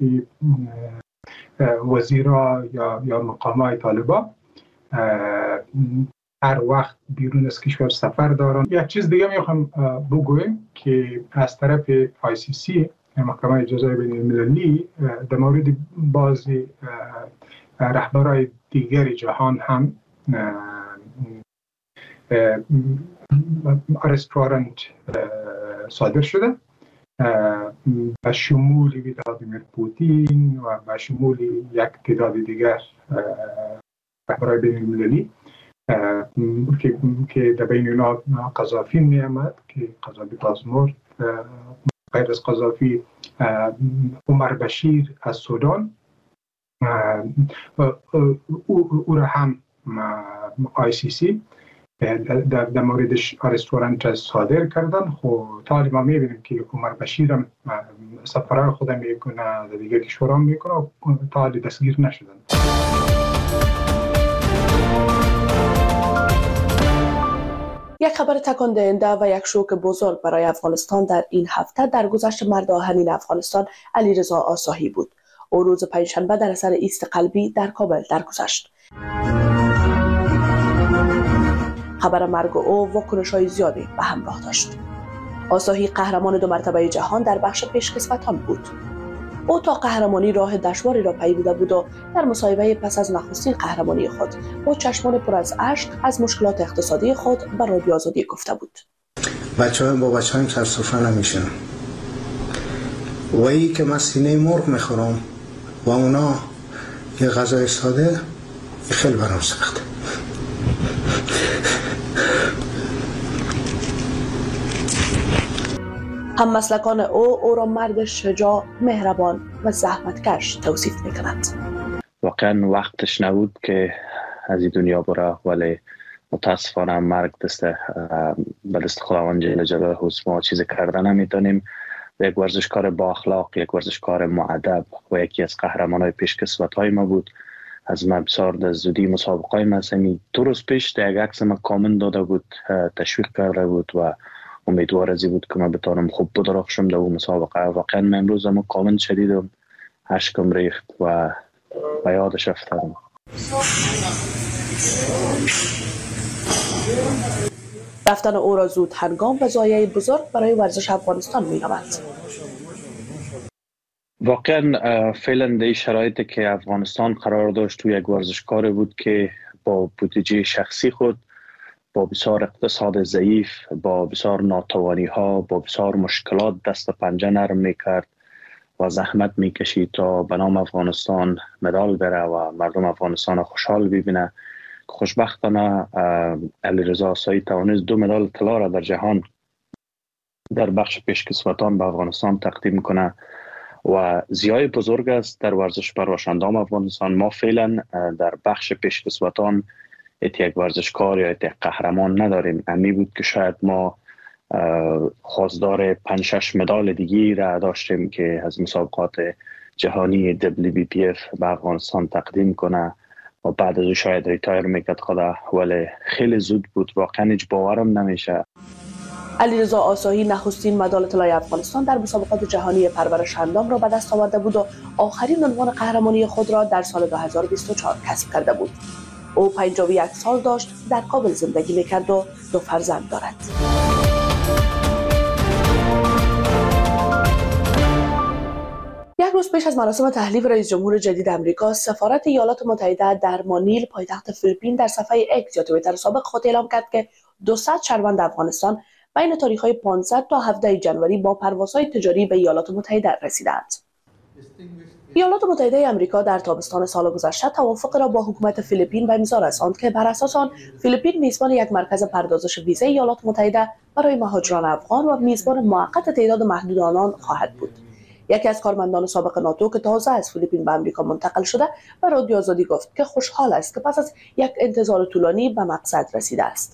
وزیرا یا یا مقامای طالبا هر وقت بیرون از کشور سفر دارن. یک چیز دیگه میخوام بگویم که از طرف آی سی سی محکمه جزای بین المللی در مورد بعضی رهبرای دیگر جهان هم ارست وارنت صادر شده به شمول ولادیمیر پوتین و به شمول یک تعداد دیگر رهبرای بین المللی که در بین اونا قذافی می آمد که قذافی باز مرد، غیر از قذافی عمر بشیر از سودان او را هم آی سی سی در, در موردش ارست وارنت صادر کردن. خب تا ما میبینیم که عمر بشیر هم سفرهای خود میکنه، در دیگه کشورها میکنه و تا دستگیر نشدن.
یک خبر تکان دهنده و یک شوک بزرگ برای افغانستان در این هفته در گذشت مرد آهنین افغانستان علیرضا آساهی بود. او روز پنجشنبه در اثر ایست قلبی در کابل درگذشت. خبر مرگ او واکنش‌های زیادی به همراه داشت. آساهی قهرمان دو مرتبه جهان در بخش پیشکسوتان بود. او تا قهرمانی راه دشواری را پیموده بود و در مصاحبه پس از نخستین قهرمانی خود با چشمان پر از اشک از مشکلات اقتصادی خود به رادیو آزادی گفته بود.
بچه‌ها با بچه‌ها این سفره نمیشن. وایی که من سینه مرغ میخورم و اونا یه غذای ساده خیلی برام سخته.
هم مسلکان او او را مرد شجاع، مهربان و زحمتکش توصیف میکنند.
واقعا وقتش نبود که از این دنیا بره، ولی متاسفانه مرگ دست به دست خداوند جل جلاله ما چیز کردن نمیتونیم. یک ورزشکار با اخلاق، یک ورزشکار مؤدب و یکی از قهرمانای پیشکسوت‌های ما بود. از من بسیار در زودی مسابقه‌های مسمی دو روز پیش در یک عکس ما کامنت داده بود، تشویق کرده بود و امیدوار ازی بود که من بتانم خوب بدرخشم در اون مسابقه. واقعا من امروز هم کامنت شدیدم، اشکم ریخت و به یادش افتادم.
رفتن او را زود هنگام و ضایعه بزرگ برای ورزش افغانستان می‌یابد.
واقعا فعلا در شرایطی که افغانستان قرار داشت، تو یک ورزشکار بود که با بودجه شخصی خود با بسیار اقتصاد ضعیف، با بسیار ناتوانی ها، با بسیار مشکلات دست پنجه نرم میکرد و زحمت میکشید تا به نام افغانستان مدال بره و مردم افغانستان خوشحال ببینه. خوشبختانه علیرضا آسایی توانست دو مدال طلا را در جهان در بخش پیشکسوتان به افغانستان تقدیم کنه و زیای بزرگ است در ورزش پرورشندام افغانستان. ما فعلا در بخش پیشکسوتان یک ورزشکار یا یک قهرمان نداریم. امی بود که شاید ما خواستار پنج شش مدال دیگی را داشتیم که از مسابقات جهانی دبلیو بی پی اف به افغانستان تقدیم کنه و بعد از او شاید ریتایر میکرد خدا، ولی خیلی زود بود. واقعا هیچ باورم نمیشه.
علیرضا آسایی نخستین مدال طلای افغانستان در مسابقات جهانی پرورش اندام را به دست آورده بود و آخرین عنوان قهرمانی خود را در سال دو هزار و بیست و چهار کسب کرده بود. او پنجاه و یک سال داشت، در کابل زندگی میکرد و دو فرزند دارد. یک روز پیش از مراسم تحلیف رئیس جمهور جدید امریکا، سفارت ایالات متحده در مانیل پایتخت فیلیپین در صفحه اکس یا توییتر سابق خود اعلام کرد که دویست شهروند افغانستان بین تاریخ‌های پانصد تا هفده جنوری با پروازهای تجاری به ایالات متحده رسیدند. ایالات متحده آمریکا در تابستان سال گذشته توافق را با حکومت فیلیپین به امضا رساند که بر اساس آن فیلیپین میزبان یک مرکز پردازش ویزای ایالات متحده برای مهاجران افغان و میزبان موقت تعداد محدود آنان خواهد بود. یکی از کارمندان سابق ناتو که تازه از فیلیپین به آمریکا منتقل شده به رادیو آزادی گفت که خوشحال است که پس از یک انتظار طولانی به مقصد رسیده است.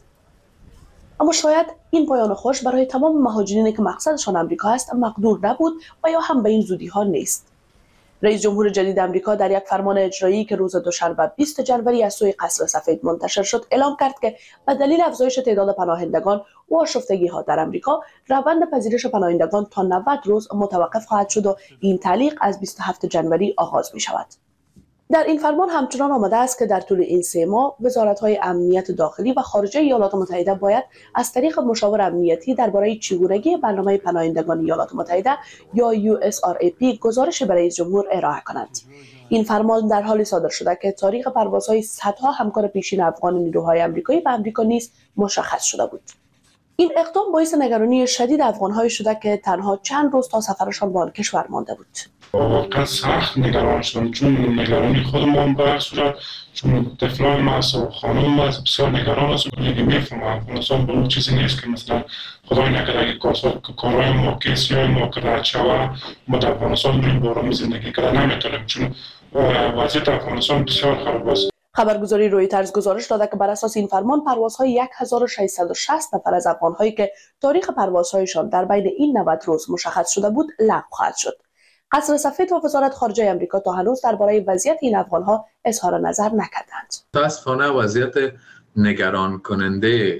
اما شاید این پایان خوش برای تمام مهاجرینی که مقصدشان آمریکا است مقدور نبود و یا هم به این زودی ها نیست. رئیس جمهور جدید آمریکا در یک فرمان اجرایی که روز دوشنبه بیست جنوری از سوی قصر سفید منتشر شد اعلام کرد که به دلیل افزایش تعداد پناهندگان و آشفتگی ها در آمریکا روند پذیرش پناهندگان تا نود روز متوقف خواهد شد و این تعلیق از بیست و هفتم جنوری آغاز می شود. در این فرمان همچنان آمده است که در طول این سه ماه وزارت‌های امنیت داخلی و خارجه ایالات متحده باید از طریق مشاور امنیتی درباره چگونگی برنامه پناهندگان ایالات متحده یا یو اس آر ای پی گزارش برای رئیس جمهور ارائه کنند. این فرمان در حالی صادر شده که تاریخ پروازهای صدها همکار پیشین افغان نیروهای آمریکایی به آمریکا نیز مشخص شده بود. این اقدام باعث نگرانی شدید افغان‌های شده که تنها چند روز تا سفرشان به آن کشور مانده بود.
واقعا سخت نگران شدم، چون نگرانی خودم به هر صورت، چون طفلان ما و خانم ما بسیار نگران است. میفهمم افغانستان به چیزی نیست که مثلا خدای نکرده اگه کارهای ما کسی های ما که رد شود ما در افغانستان بریم بارمی زندگی کرده نمیتونیم، چون وضعیت افغانستان بسیار خراب است.
خبرگزاری رویترز گزارش داده که بر اساس این فرمان پروازهای هزار و ششصد و شصت نفر از افغان‌هایی که تاریخ پروازهایشان در بین این نود روز مشخص شده بود لغو خواهد شد. قصر سفید و وزارت خارجه آمریکا تا هنوز درباره وضعیت این افغان‌ها اظهار نظر نکردند.
متأسفانه وضعیت نگران کننده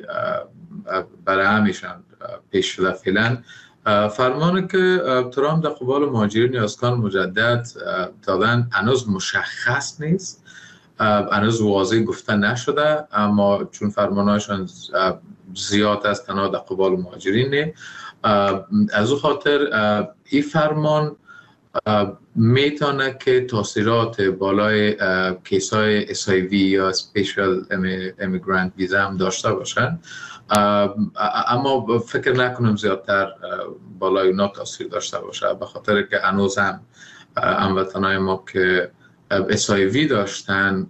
برای همیشان پیش شده فعلا. فرمانی که ترامپ در قبال مهاجرین اسکان مجدد دادن هنوز مشخص نیست، هنوز واضح گفته نشده، اما چون فرمانهاشون زیاد است تنها در قبال مهاجرین، از او خاطر این فرمان میتونه که تاثیرات بالای کیسای اس آی وی یا سپیشل امیگرانت ویزا هم داشته باشن، اما فکر نکنم زیادتر بالای اونا تاثیر داشته باشه، به خاطر که هنوز هم هموطنای ما که اس آی وی داشتن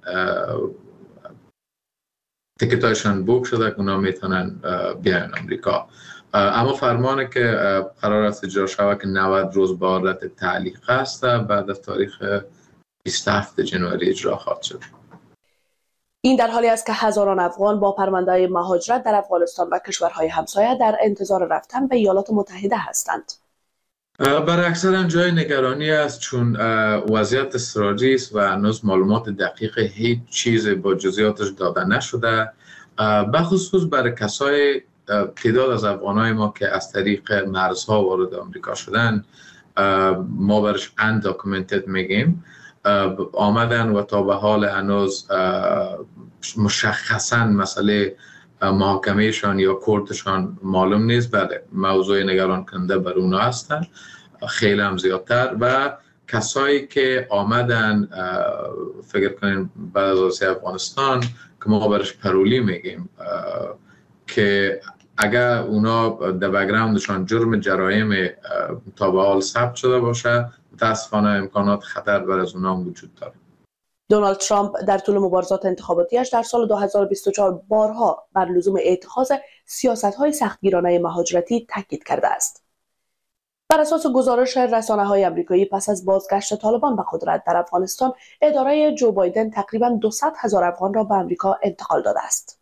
تیکتایشان بوک شده که اونا میتونن بیان امریکا. اما فرمانی که قرار است اجرا شود که نود روز با حالت تعلیق است بعد از تاریخ بیست و هفتم جنوری اجرا خواهد شد.
این در حالی است که هزاران افغان با پرونده مهاجرت در افغانستان و کشورهای همسایه در انتظار رفتن به ایالات متحده هستند.
برای اکثر جای نگرانی است، چون وضعیت اضطراری است و هنوز معلومات دقیق هیچ چیز با جزئیاتش داده نشده، بخصوص برای کسای تعداد از افغانای ما که از طریق مرزها وارد آمریکا شدن، ما برش انداکومنتد میگیم، آمدن و تا به حال هنوز مشخصا مسئله محاکمهشان یا کورتشان معلوم نیست. بله، موضوع نگران کننده بر اونا هستن خیلی هم زیادتر، و کسایی که آمدن فکر کنین بعد از آسیب افغانستان که ما برش پرولی میگیم، که اگر اونا در بک‌گراندشان جرم جرایم تا به حال ثبت شده باشه، متاسفانه امکانات خطر بر از اونا وجود داره.
دونالد ترامپ در طول مبارزات انتخاباتیش در سال دو هزار و بیست و چهار بارها بر لزوم اتخاذ سیاست‌های سختگیرانه مهاجرتی تاکید کرده است. بر اساس گزارش رسانه‌های آمریکایی، پس از بازگشت طالبان به قدرت در افغانستان، اداره جو بایدن تقریباً دویست هزار افغان را به آمریکا انتقال داده است.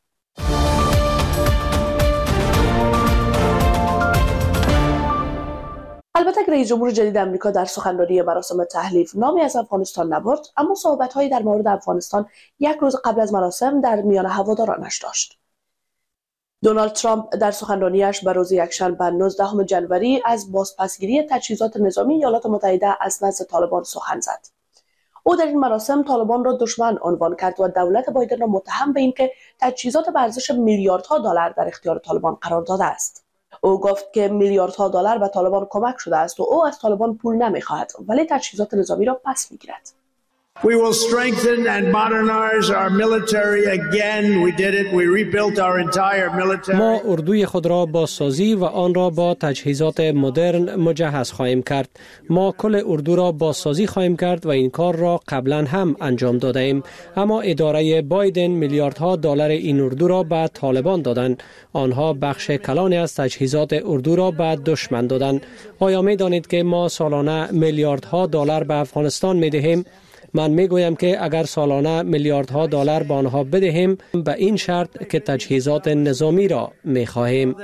البته که رئیس جمهور جدید آمریکا در سخنرانی مراسم تحلیف نامی از افغانستان نبرد، اما صحبت‌هایی در مورد افغانستان یک روز قبل از مراسم در میان هوادارانش داشت. دونالد ترامپ در سخنرانیش به روز یکشنبه نوزدهم ژانویه از بازپسگیری تجهیزات نظامی ایالات متحده از نزد طالبان سخن زد. او در این مراسم طالبان را دشمن عنوان کرد و دولت بایدن را متهم به اینکه تجهیزات به ارزش میلیاردها دلار در اختیار طالبان قرار داده است. او گفت که میلیاردها دلار به طالبان کمک شده است و او از طالبان پول نمی‌خواهد، ولی تجهیزات نظامی را پس می‌گیرد.
We will strengthen and modernize our military again. We did it. We rebuilt our entire military.
ما اردوی خود را بازسازی و آن را با تجهیزات مدرن مجهز خواهیم کرد. ما کل اردو را بازسازی خواهیم کرد و این کار را قبلا هم انجام داده ایم. اما اداره بایدن میلیاردها دلار این اردو را به طالبان دادند. آنها بخش کلانی از تجهیزات اردو را به دشمن دادند. آیا می دانید که ما سالانه میلیاردها دلار به افغانستان می دهیم؟ من میگویم که اگر سالانه میلیاردها دلار به آنها بدهیم، به این شرط که تجهیزات نظامی را میخواهیم.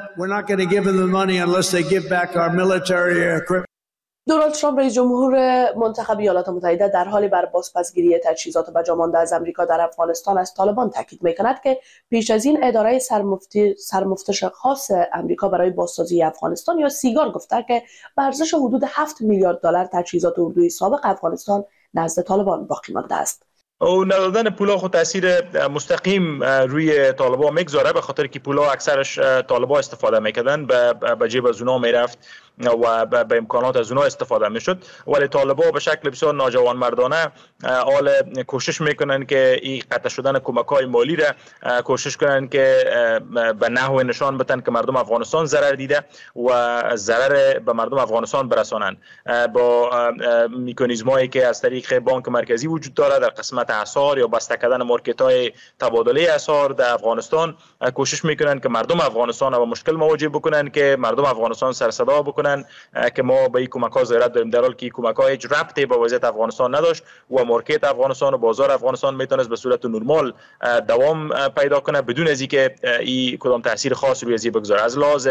دونالد ترامپ رئیس جمهور منتخب ایالات متحده در حالی بر بازپسگیری تجهیزات بجامانده از آمریکا در افغانستان از طالبان تاکید میکند که پیش از این اداره سرمفتی سرمفتش خاص آمریکا برای بازسازی افغانستان یا سیگار گفته که به ارزش حدود هفت میلیارد دلار تجهیزات اردوی سابق افغانستان نزد طالبان باقی مانده است.
او ندادن پولا خود تاثیر مستقیم روی طالبان میگذاره، به خاطر که پولا اکثرش طالبان استفاده میکردن، به به جیب از اونها میرفت و به امکانات از اونها استفاده میشد. ولی طالبان به شکل بسیار ناجوانمردانه حال کوشش میکنن که این قطع شدن کمک‌های مالی را کوشش کنن که به نحو نشان بدن که مردم افغانستان ضرر دیده و ضرر به مردم افغانستان برسانن با مکانیزمایی که از طریق بانک مرکزی وجود داره در قسمت اسعار یا بسته کردن مارکت‌های تبادله اسعار در افغانستان. کوشش میکنن که مردم افغانستان با مشکل مواجه بکنن، که مردم افغانستان سر صدا بکنن که ما به این کمک‌ها ضرورت داریم، در حالی که کمک‌ها هیچ ربطی به وضعیت افغانستان نداشت و مارکت افغانستان و بازار افغانستان میتونست به صورت نرمال دوام پیدا کنه بدون از اینکه این کدام تاثیر خاص روی ازی بگذاره. از لحاظ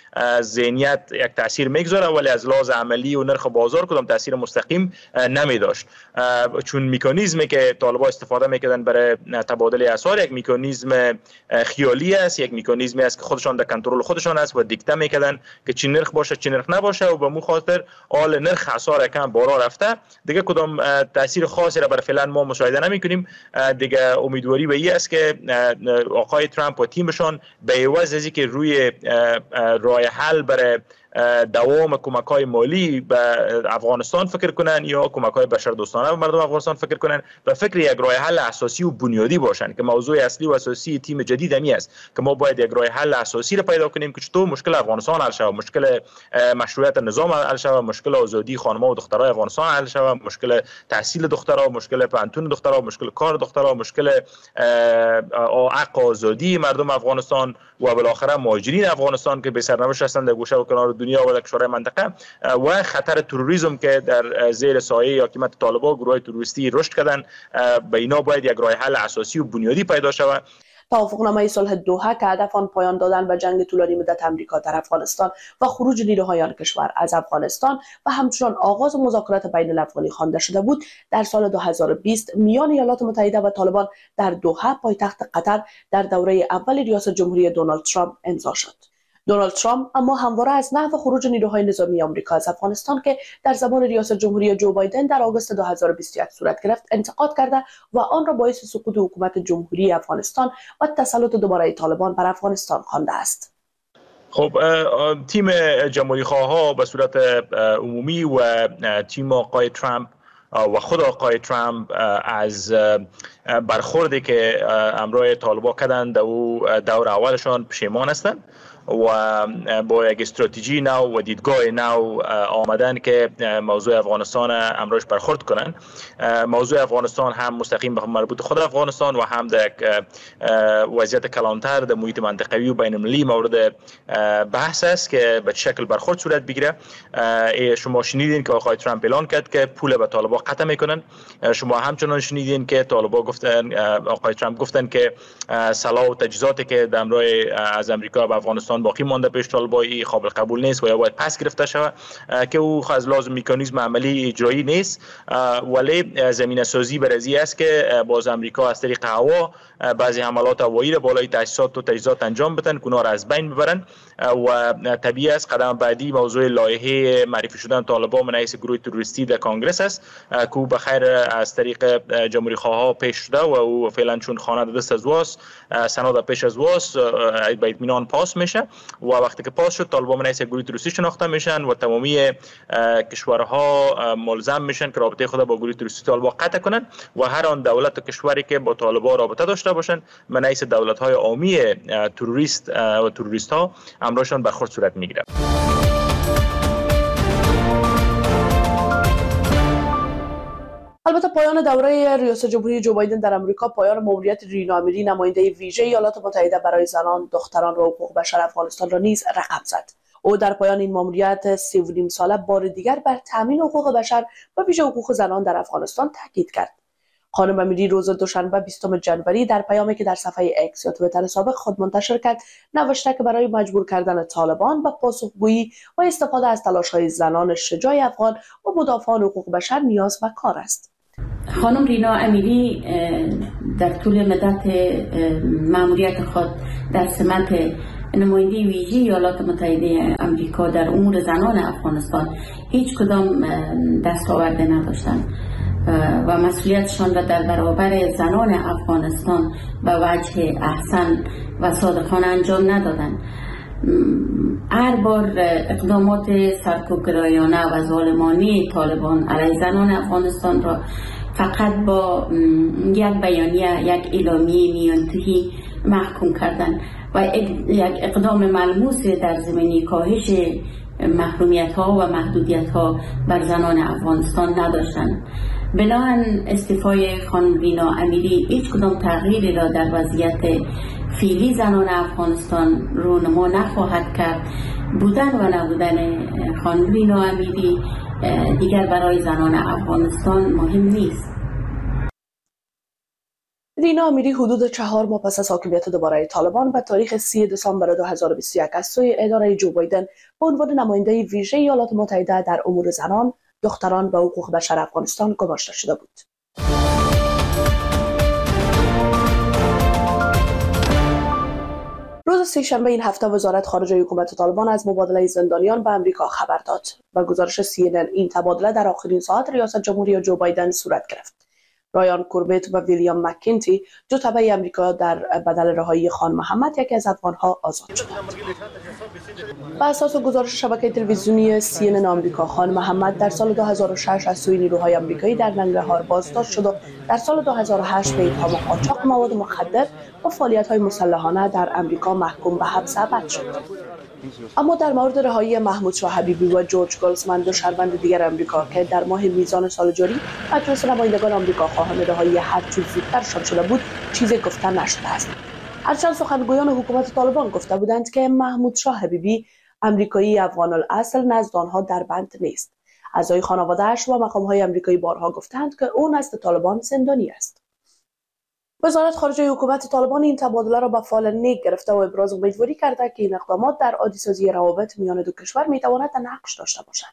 ذهنیت یک تاثیر میگذاره، ولی از لحاظ عملی و نرخ بازار کدام تاثیر مستقیم نمی داشت، چون مکانیزمی که طالبان استفاده میکردن برای تبادل اسعار یک مکانیزم خیالی است، یک مکانیزمی است که خودشان در کنترل خودشان است و دیکته میکردن که چی نرخ باشه چی نرخ نباشه و به مو خاطر حال نرخ اسعار کم بالا رفته دیگه کدام تاثیر خاصی را برای فعلا ما مشاهده نمیکنیم. دیگه امیدواری به این است که آقای ترامپ و تیمشان به عوض از اینکه روی راه حل برای دوام کمک‌های مالی به افغانستان فکر کنن یا کمک‌های بشردوستانه به مردم افغانستان فکر کنن، و فکر یک راه حل اساسی و بنیادی باشن که موضوع اصلی و اساسی تیم جدید همی است که ما باید یک راه حل اساسی را پیدا کنیم که چطور مشکل افغانستان حل شود، مشکل مشروعیت نظام حل شود، مشکل آزادی خانم‌ها و دخترای افغانستان حل شود، مشکل تحصیل دخترها، مشکل پانتون دخترها، مشکل کار دخترها، مشکل حق آزادی مردم افغانستان و بالاخره مهاجرین افغانستان که به سرنوشت هستند در گوشه و کنار دنیا و در کشورهای منطقه، و خطر تروریسم که در زیر سایه حکومت طالبان گروه تروریستی رشد کردن. به اینا باید یک راه حل اساسی و بنیادی پیدا شود.
توافقنامه صلح دوحه که هدف آن پایان دادن به جنگ طولانی مدت آمریکا در افغانستان و خروج نیروهای آن کشور از افغانستان و همچنان آغاز مذاکرات بین الافغانی خوانده شده بود، در سال دو هزار و بیست میان ایالات متحده و طالبان در دوحه پایتخت قطر در دوره اول ریاست جمهوری دونالد ترامپ امضا شد. دونالد ترامپ اما همواره از نحو خروج نیروهای نظامی آمریکا از افغانستان که در زمان ریاست جمهوری جو بایدن در آگوست دو هزار و بیست و یک صورت گرفت انتقاد کرده و آن را باعث سقوط حکومت جمهوری افغانستان و تسلط دوباره طالبان بر افغانستان خوانده است.
خب تیم جمهوری خواه ها به صورت عمومی و تیم آقای ترامپ و خود آقای ترامپ از برخوردی که امروی طالبان کردند در دور اولشان پشیمان هستند و با یک استراتژی نو و دیدگاه نو آمدن که موضوع افغانستان امروز برخورد کنند. موضوع افغانستان هم مستقیم به مربوط خود افغانستان و هم در یک وضعیت کلانتر در محیط منطقوی و بین المللی مورد بحث است که به شکل برخورد صورت بگیره. شما شنیدین که آقای ترامپ اعلان کرد که پول به طالبان قطع میکنن. شما همچنان شنیدین که طالبان گفتن، آقای ترامپ گفتن که سلاح و تجهیزاتی که در امروز از امریکا به افغانستان باقی مانده پیش طالبان قابل قبول نیست و یا باید پس گرفته شود که او از لازم میکانیزم عملی اجرایی نیست، ولی زمینه سازی برای است که باز امریکا از طریق هوا بعضی حملات هوایی را بالای تاسیسات و تجهیزات انجام بدن که اونها را از بین ببرن و طبیعی است قدم بعدی موضوع لایحه معرفی شدن طالبان من حیث گروه تروریستی در کنگره است که او بخیر از طریق جمهوری خواه پیش شده و او فعلا چون خانه دست از واس سند پیش از واس به اطمینان پاس میشه و وقتی که پاس شد طالبان من حیث گروه تروریستی شناخته میشن و تمامی کشورها ملزم میشن که رابطه خود با گروه تروریستی طالبان قطع کنن و هر آن دولت و کشوری که با طالبان رابطه داشته باشن من حیث دولت های عامی تروریست و تروریست ها امروزشان برخورد صورت میگیره.
البته پایان دوره ریاست جمهوری جو بایدن در امریکا پایان ماموریت رینا امیری نماینده ویژه ایالات متحده برای زنان، دختران و حقوق بشر افغانستان را نیز رقم زد. او در پایان این ماموریت سی و نیم ساله بار دیگر بر تامین حقوق بشر و ویژه حقوق زنان در افغانستان تاکید کرد. خانم امیری روز دوشنبه بیستم جنوری در پیامی که در صفحه اکس یا توییتر سابق خود منتشر کرد نوشته که برای مجبور کردن طالبان به پاسخگویی و استفاده از تلاش‌های زنان شجاع افغان و مدافعان حقوق بشر نیاز و کار است.
خانم رینا امیری در طول مدت مأموریت خود در سمت نماینده ویژه ایالات متحده آمریکا در امور زنان افغانستان هیچ کدام دستاورد نداشتند و مسئولیتشان را در برابر زنان افغانستان به وجه احسن و صادقانه انجام ندادند. هر بار اقدامات سرکوبگرایانه و ظالمانه طالبان علیه زنان افغانستان را فقط با یک بیانیه، یک اعلامیه میانتهی محکوم کردند و یک اقدام ملموس در زمینه کاهش محرومیت ها و محدودیت ها بر زنان افغانستان نداشتند. بنابراین استعفای خانم رینا امیری هیچ کدام تغییری را در وضعیت فعلی زنان افغانستان رونما نخواهد کرد. بودن و نبودن خانم رینا امیری دیگر برای زنان افغانستان مهم نیست.
رینا امیری حدود چهار ماه پس از حاکمیت دوباره طالبان به تاریخ سی دسامبر دو هزار و بیست و یک از سوی اداره جو بایدن به عنوان نماینده ویژه ایالات متحده در امور زنان، دختران و حقوق بشر افغانستان گماشته شده بود. روز سه‌شنبه این هفته وزارت خارجه حکومت طالبان از مبادله زندانیان به امریکا خبر داد. با گزارش سی ان ان این تبادله در آخرین ساعت ریاست جمهوری جو بایدن صورت گرفت. رایان کوربت و ویلیام مکینتی دو تبع امریکا در بدل رهایی خان محمد یکی از افغانها آزاد شدند. بر اساس گزارش شبکه تلویزیونی سی ان ان آمریکا، خان محمد در سال دو هزار و شش از سوی نیروهای آمریکایی در ننگرهار بازداشت شد و در سال دو هزار و هشت به اتهام قاچاق مواد مخدر و فعالیت‌های مسلحانه در امریکا محکوم به حبس ابد شد. اما در مورد رهایی محمود شاه حبیبی و جورج گلزمن، دو شهروند دیگر آمریکا که در ماه میزان سال جاری مجلس نمایندگان آمریکا خواهان رهایی هر چیز زودترشان شده بود، چیزی گفته نشده است. هرچند سخنگویان حکومت طالبان گفته بودند که محمود شاه حبیبی آمریکایی افغان الاصل نزد آنها در بند نیست. اعضای خانواده‌اش و مقام‌های آمریکایی بارها گفتند که او نزد طالبان زندانی است. وزارت خارجه حکومت طالبان این تبادله را به فال نیک گرفته و ابراز امیدواری کرده که این اقدامات در عادی‌سازی روابط میان دو کشور میتواند نقش داشته باشد.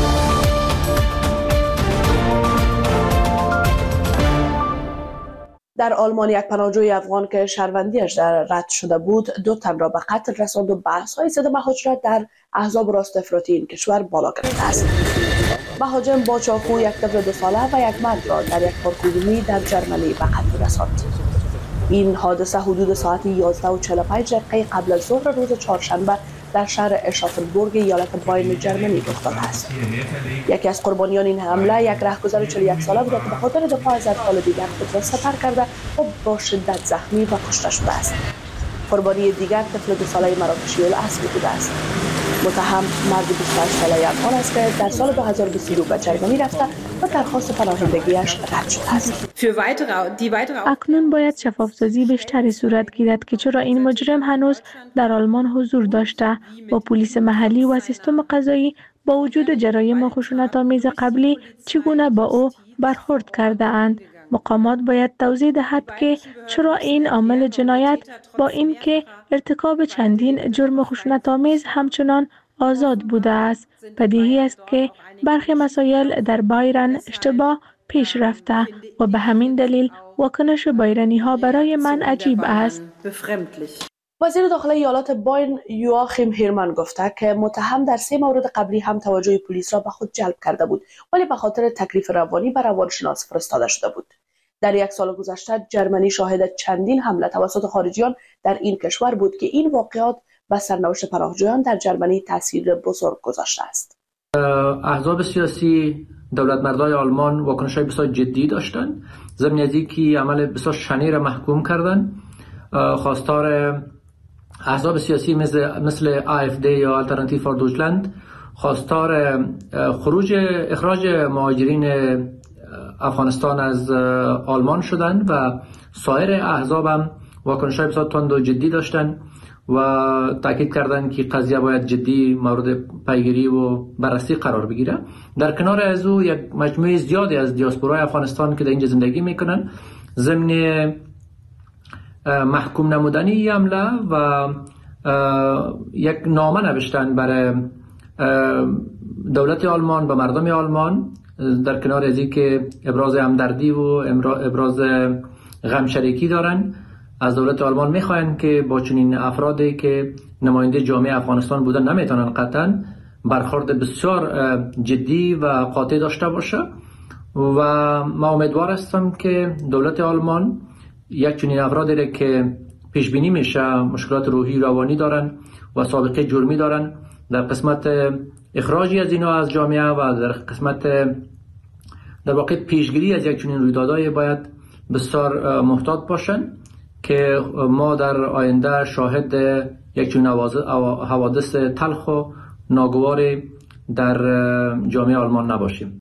در آلمان یک پناهجوی افغان که شهروندیش در رد شده بود دو تن را به قتل رساند و بحث‌های ضد مهاجرت در احزاب راست افراطی این کشور بالا گرفته است. مهاجم با چاقو یک طفل دو ساله و یک مرد را در یک پارک عمومی در جرمنی به قتل رساند. این حادثه حدود ساعت یازده و چهل و پنج دقیقه قبل از ظهر روز چهارشنبه در شهر اشافنبورگ ایالت باین جرمنی رخ داده است. یکی از قربانیان این حمله یک رهگذر چهل و یک ساله بود که به خاطر دفاع از اطفال دیگر خود را سپر کرده و با شدت زخمی و کشته شده است. قربانی دیگر طفل دو ساله مراکشی الاصل بوده است. متهم مرد بیست و هشت ساله افغان است که در سال دو هزار و بیست و دو به جرمنی رفته و درخواست پناهندگیش رد شده است.
اکنون باید شفافسازی بیشتری صورت گیرد که چرا این مجرم هنوز در آلمان حضور داشته و پلیس محلی و سیستم قضایی با وجود جرایم خشونت‌آمیز قبلی چگونه با او برخورد کرده اند. مقامات باید توضیح دهد که چرا این عامل جنایت با اینکه ارتکاب چندین جرم خشونت‌آمیز همچنان آزاد بوده است. بدیهی است که برخی مسائل در بایرن اشتباه پیش رفته و به همین دلیل واکنش بایرنی ها برای من عجیب است.
وزیر داخلی ایالات باین یواخیم هیرمن گفته که متهم در سه مورد قبلی هم توجه پلیس را به خود جلب کرده بود ولی به خاطر تکلیف روانی به روانشناس فرستاده شده بود. در یک سال گذشته جرمنی شاهد چندین حمله توسط خارجیان در این کشور بود که این واقعات و سرنوشت پناهجویان در جرمنی تاثیر بزرگ گذاشته است.
احزاب سیاسی دولت مردای آلمان واکنش‌های بسیار جدی داشتند. ضمن از اینکه عمل بسیار شنی را محکوم کردند. خواستار احزاب سیاسی مثل مثل آفد یا آلترناتیو فور دویچلند خواستار خروج اخراج مهاجرین افغانستان از آلمان شدند و سایر احزاب هم واکنش‌های بسیار تند و جدی داشتند و تاکید کردند که قضیه باید جدی مورد پیگیری و بررسی قرار بگیره. در کنار از او یک مجموعه زیادی از دیاسپورای افغانستان که در اینجا زندگی میکنن ضمن محکوم نمودنی حمله و یک نامه نوشتن برای دولت آلمان و مردم آلمان در کنار از اینکه ابراز همدردی و ابراز غمشریکی دارن. از دولت آلمان میخواین که با چنین افرادی که نماینده جامعه افغانستان بودن نمیتونن قطعا برخورد بسیار جدی و قاطع داشته باشه و ما امیدوار هستم که دولت آلمان یک چنین افرادی که پیش بینی میشه مشکلات روحی روانی دارن و سابقه جرمی دارن در قسمت اخراجی از اینا از جامعه و در قسمت در واقع پیشگیری از یک چنین رویدادهای باید بسیار محتاط باشن که ما در آینده شاهد یک چنین حوادث تلخ و ناگواری در جامعه آلمان نباشیم.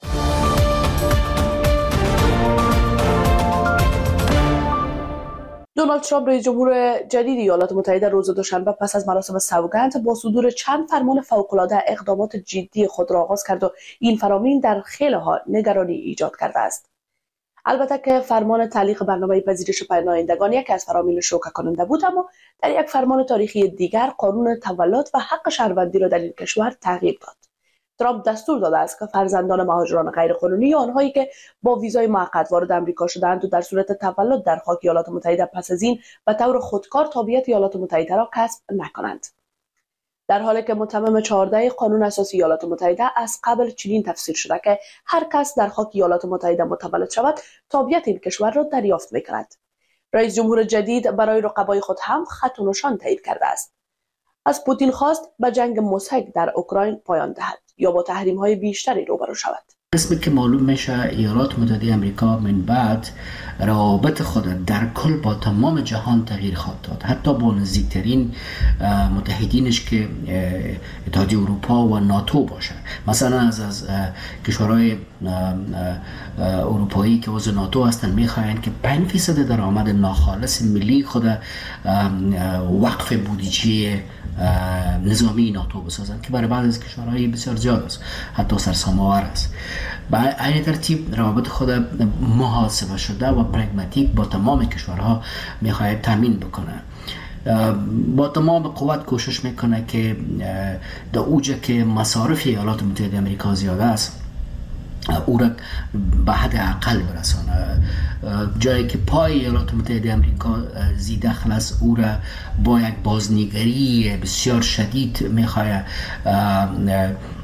دونالد ترامپ رئیس جمهور جدید ایالات متحده روز دوشنبه پس از مراسم سوگند با صدور چند فرمان فوق‌العاده اقدامات جدی خود را آغاز کرد و این فرامین در خیلی ها نگرانی ایجاد کرده است. البته که فرمان تعلیق برنامه پذیرش پناهندگان یکی از فرامین شوکه کننده بود، اما در یک فرمان تاریخی دیگر قانون تولد و حق شهروندی را در این کشور تغییر داد. ترامپ دستور داده است که فرزندان مهاجران غیرقانونی یا آنهایی که با ویزای موقت وارد آمریکا شده‌اند و در صورت تولد در خاک ایالات متحده پس از این به طور خودکار تابعیت ایالات متحده را کسب نکنند. در حالی که متمم چهارده قانون اساسی ایالات متحده از قبل چنین تفسیر شده که هر کس در خاک ایالات متحده متولد شود تابعیت این کشور را دریافت می‌کند. رئیس جمهور جدید برای رقبای خود هم خط و نشان تعیین کرده است. از پوتین خواست به جنگ مضحک در اوکراین پایان دهد یا با تحریم‌های بیشتری روبرو شود.
قسمی که معلوم میشه ایالات متحده آمریکا من بعد روابط خود در کل با تمام جهان تغییر خواهد داد، حتی با نزدیکترین متحدینش که اتحادیه اروپا و ناتو باشه. مثلا از از کشورهای اروپایی که عضو ناتو هستند میخواهند که پنج درصد درآمد ناخالص ملی خود وقف بودجه نظامی ناتو بسازند که برای بعض از کشورهای بسیار زیاد است، حتی سرسام‌آور است. با این ترتیب روابط خود محاسبه شده و پرگماتیک با تمام کشورها میخواهد تامین بکنه. با تمام قوت کوشش میکنه که در اوج که مصارف ایالات متحده آمریکا زیاده است او را به حد اقل برسانه. جایی که پای ایالات متحده آمریکا زیده خلاص او را با یک بازنگری بسیار شدید میخواه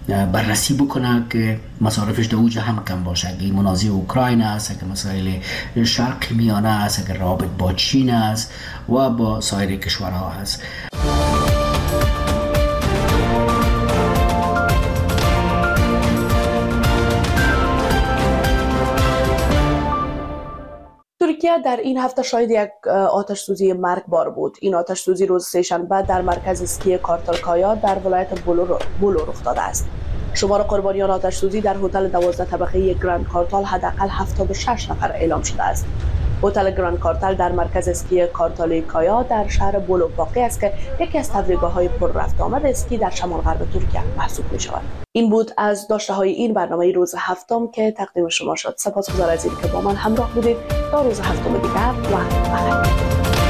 بررسی بکنه که مصارفش در اوج هم کم باشه. اگه منازعه اوکراین است، اگه مسائل شرق میانه است، اگه رابط با چین است و با سایر کشورها هست.
ترکیه در این هفته شاید یک آتش سوزی مرگبار بود. این آتش سوزی روز سه‌شنبه در مرکز اسکی کارتالکایا در ولایت بولو رخ داده است. شمار قربانیان آتش سوزی در هتل دوازده طبقه گراند کارتال حداقل هفتاد و شش نفر اعلام شده است. هتل گراند کارتال در مرکز اسکی کارتالکایا در شهر بولو واقع است که یکی از تفریحگاه‌های پر رفت آمد اسکی در شمال غرب ترکیه محسوب می‌شود. این بود از داشته‌های این برنامه روز هفتم که تقدیم شما شد. سپاسگزار از اینکه با من همراه بودید. تا روز هفتم دیگر وقت بخیر.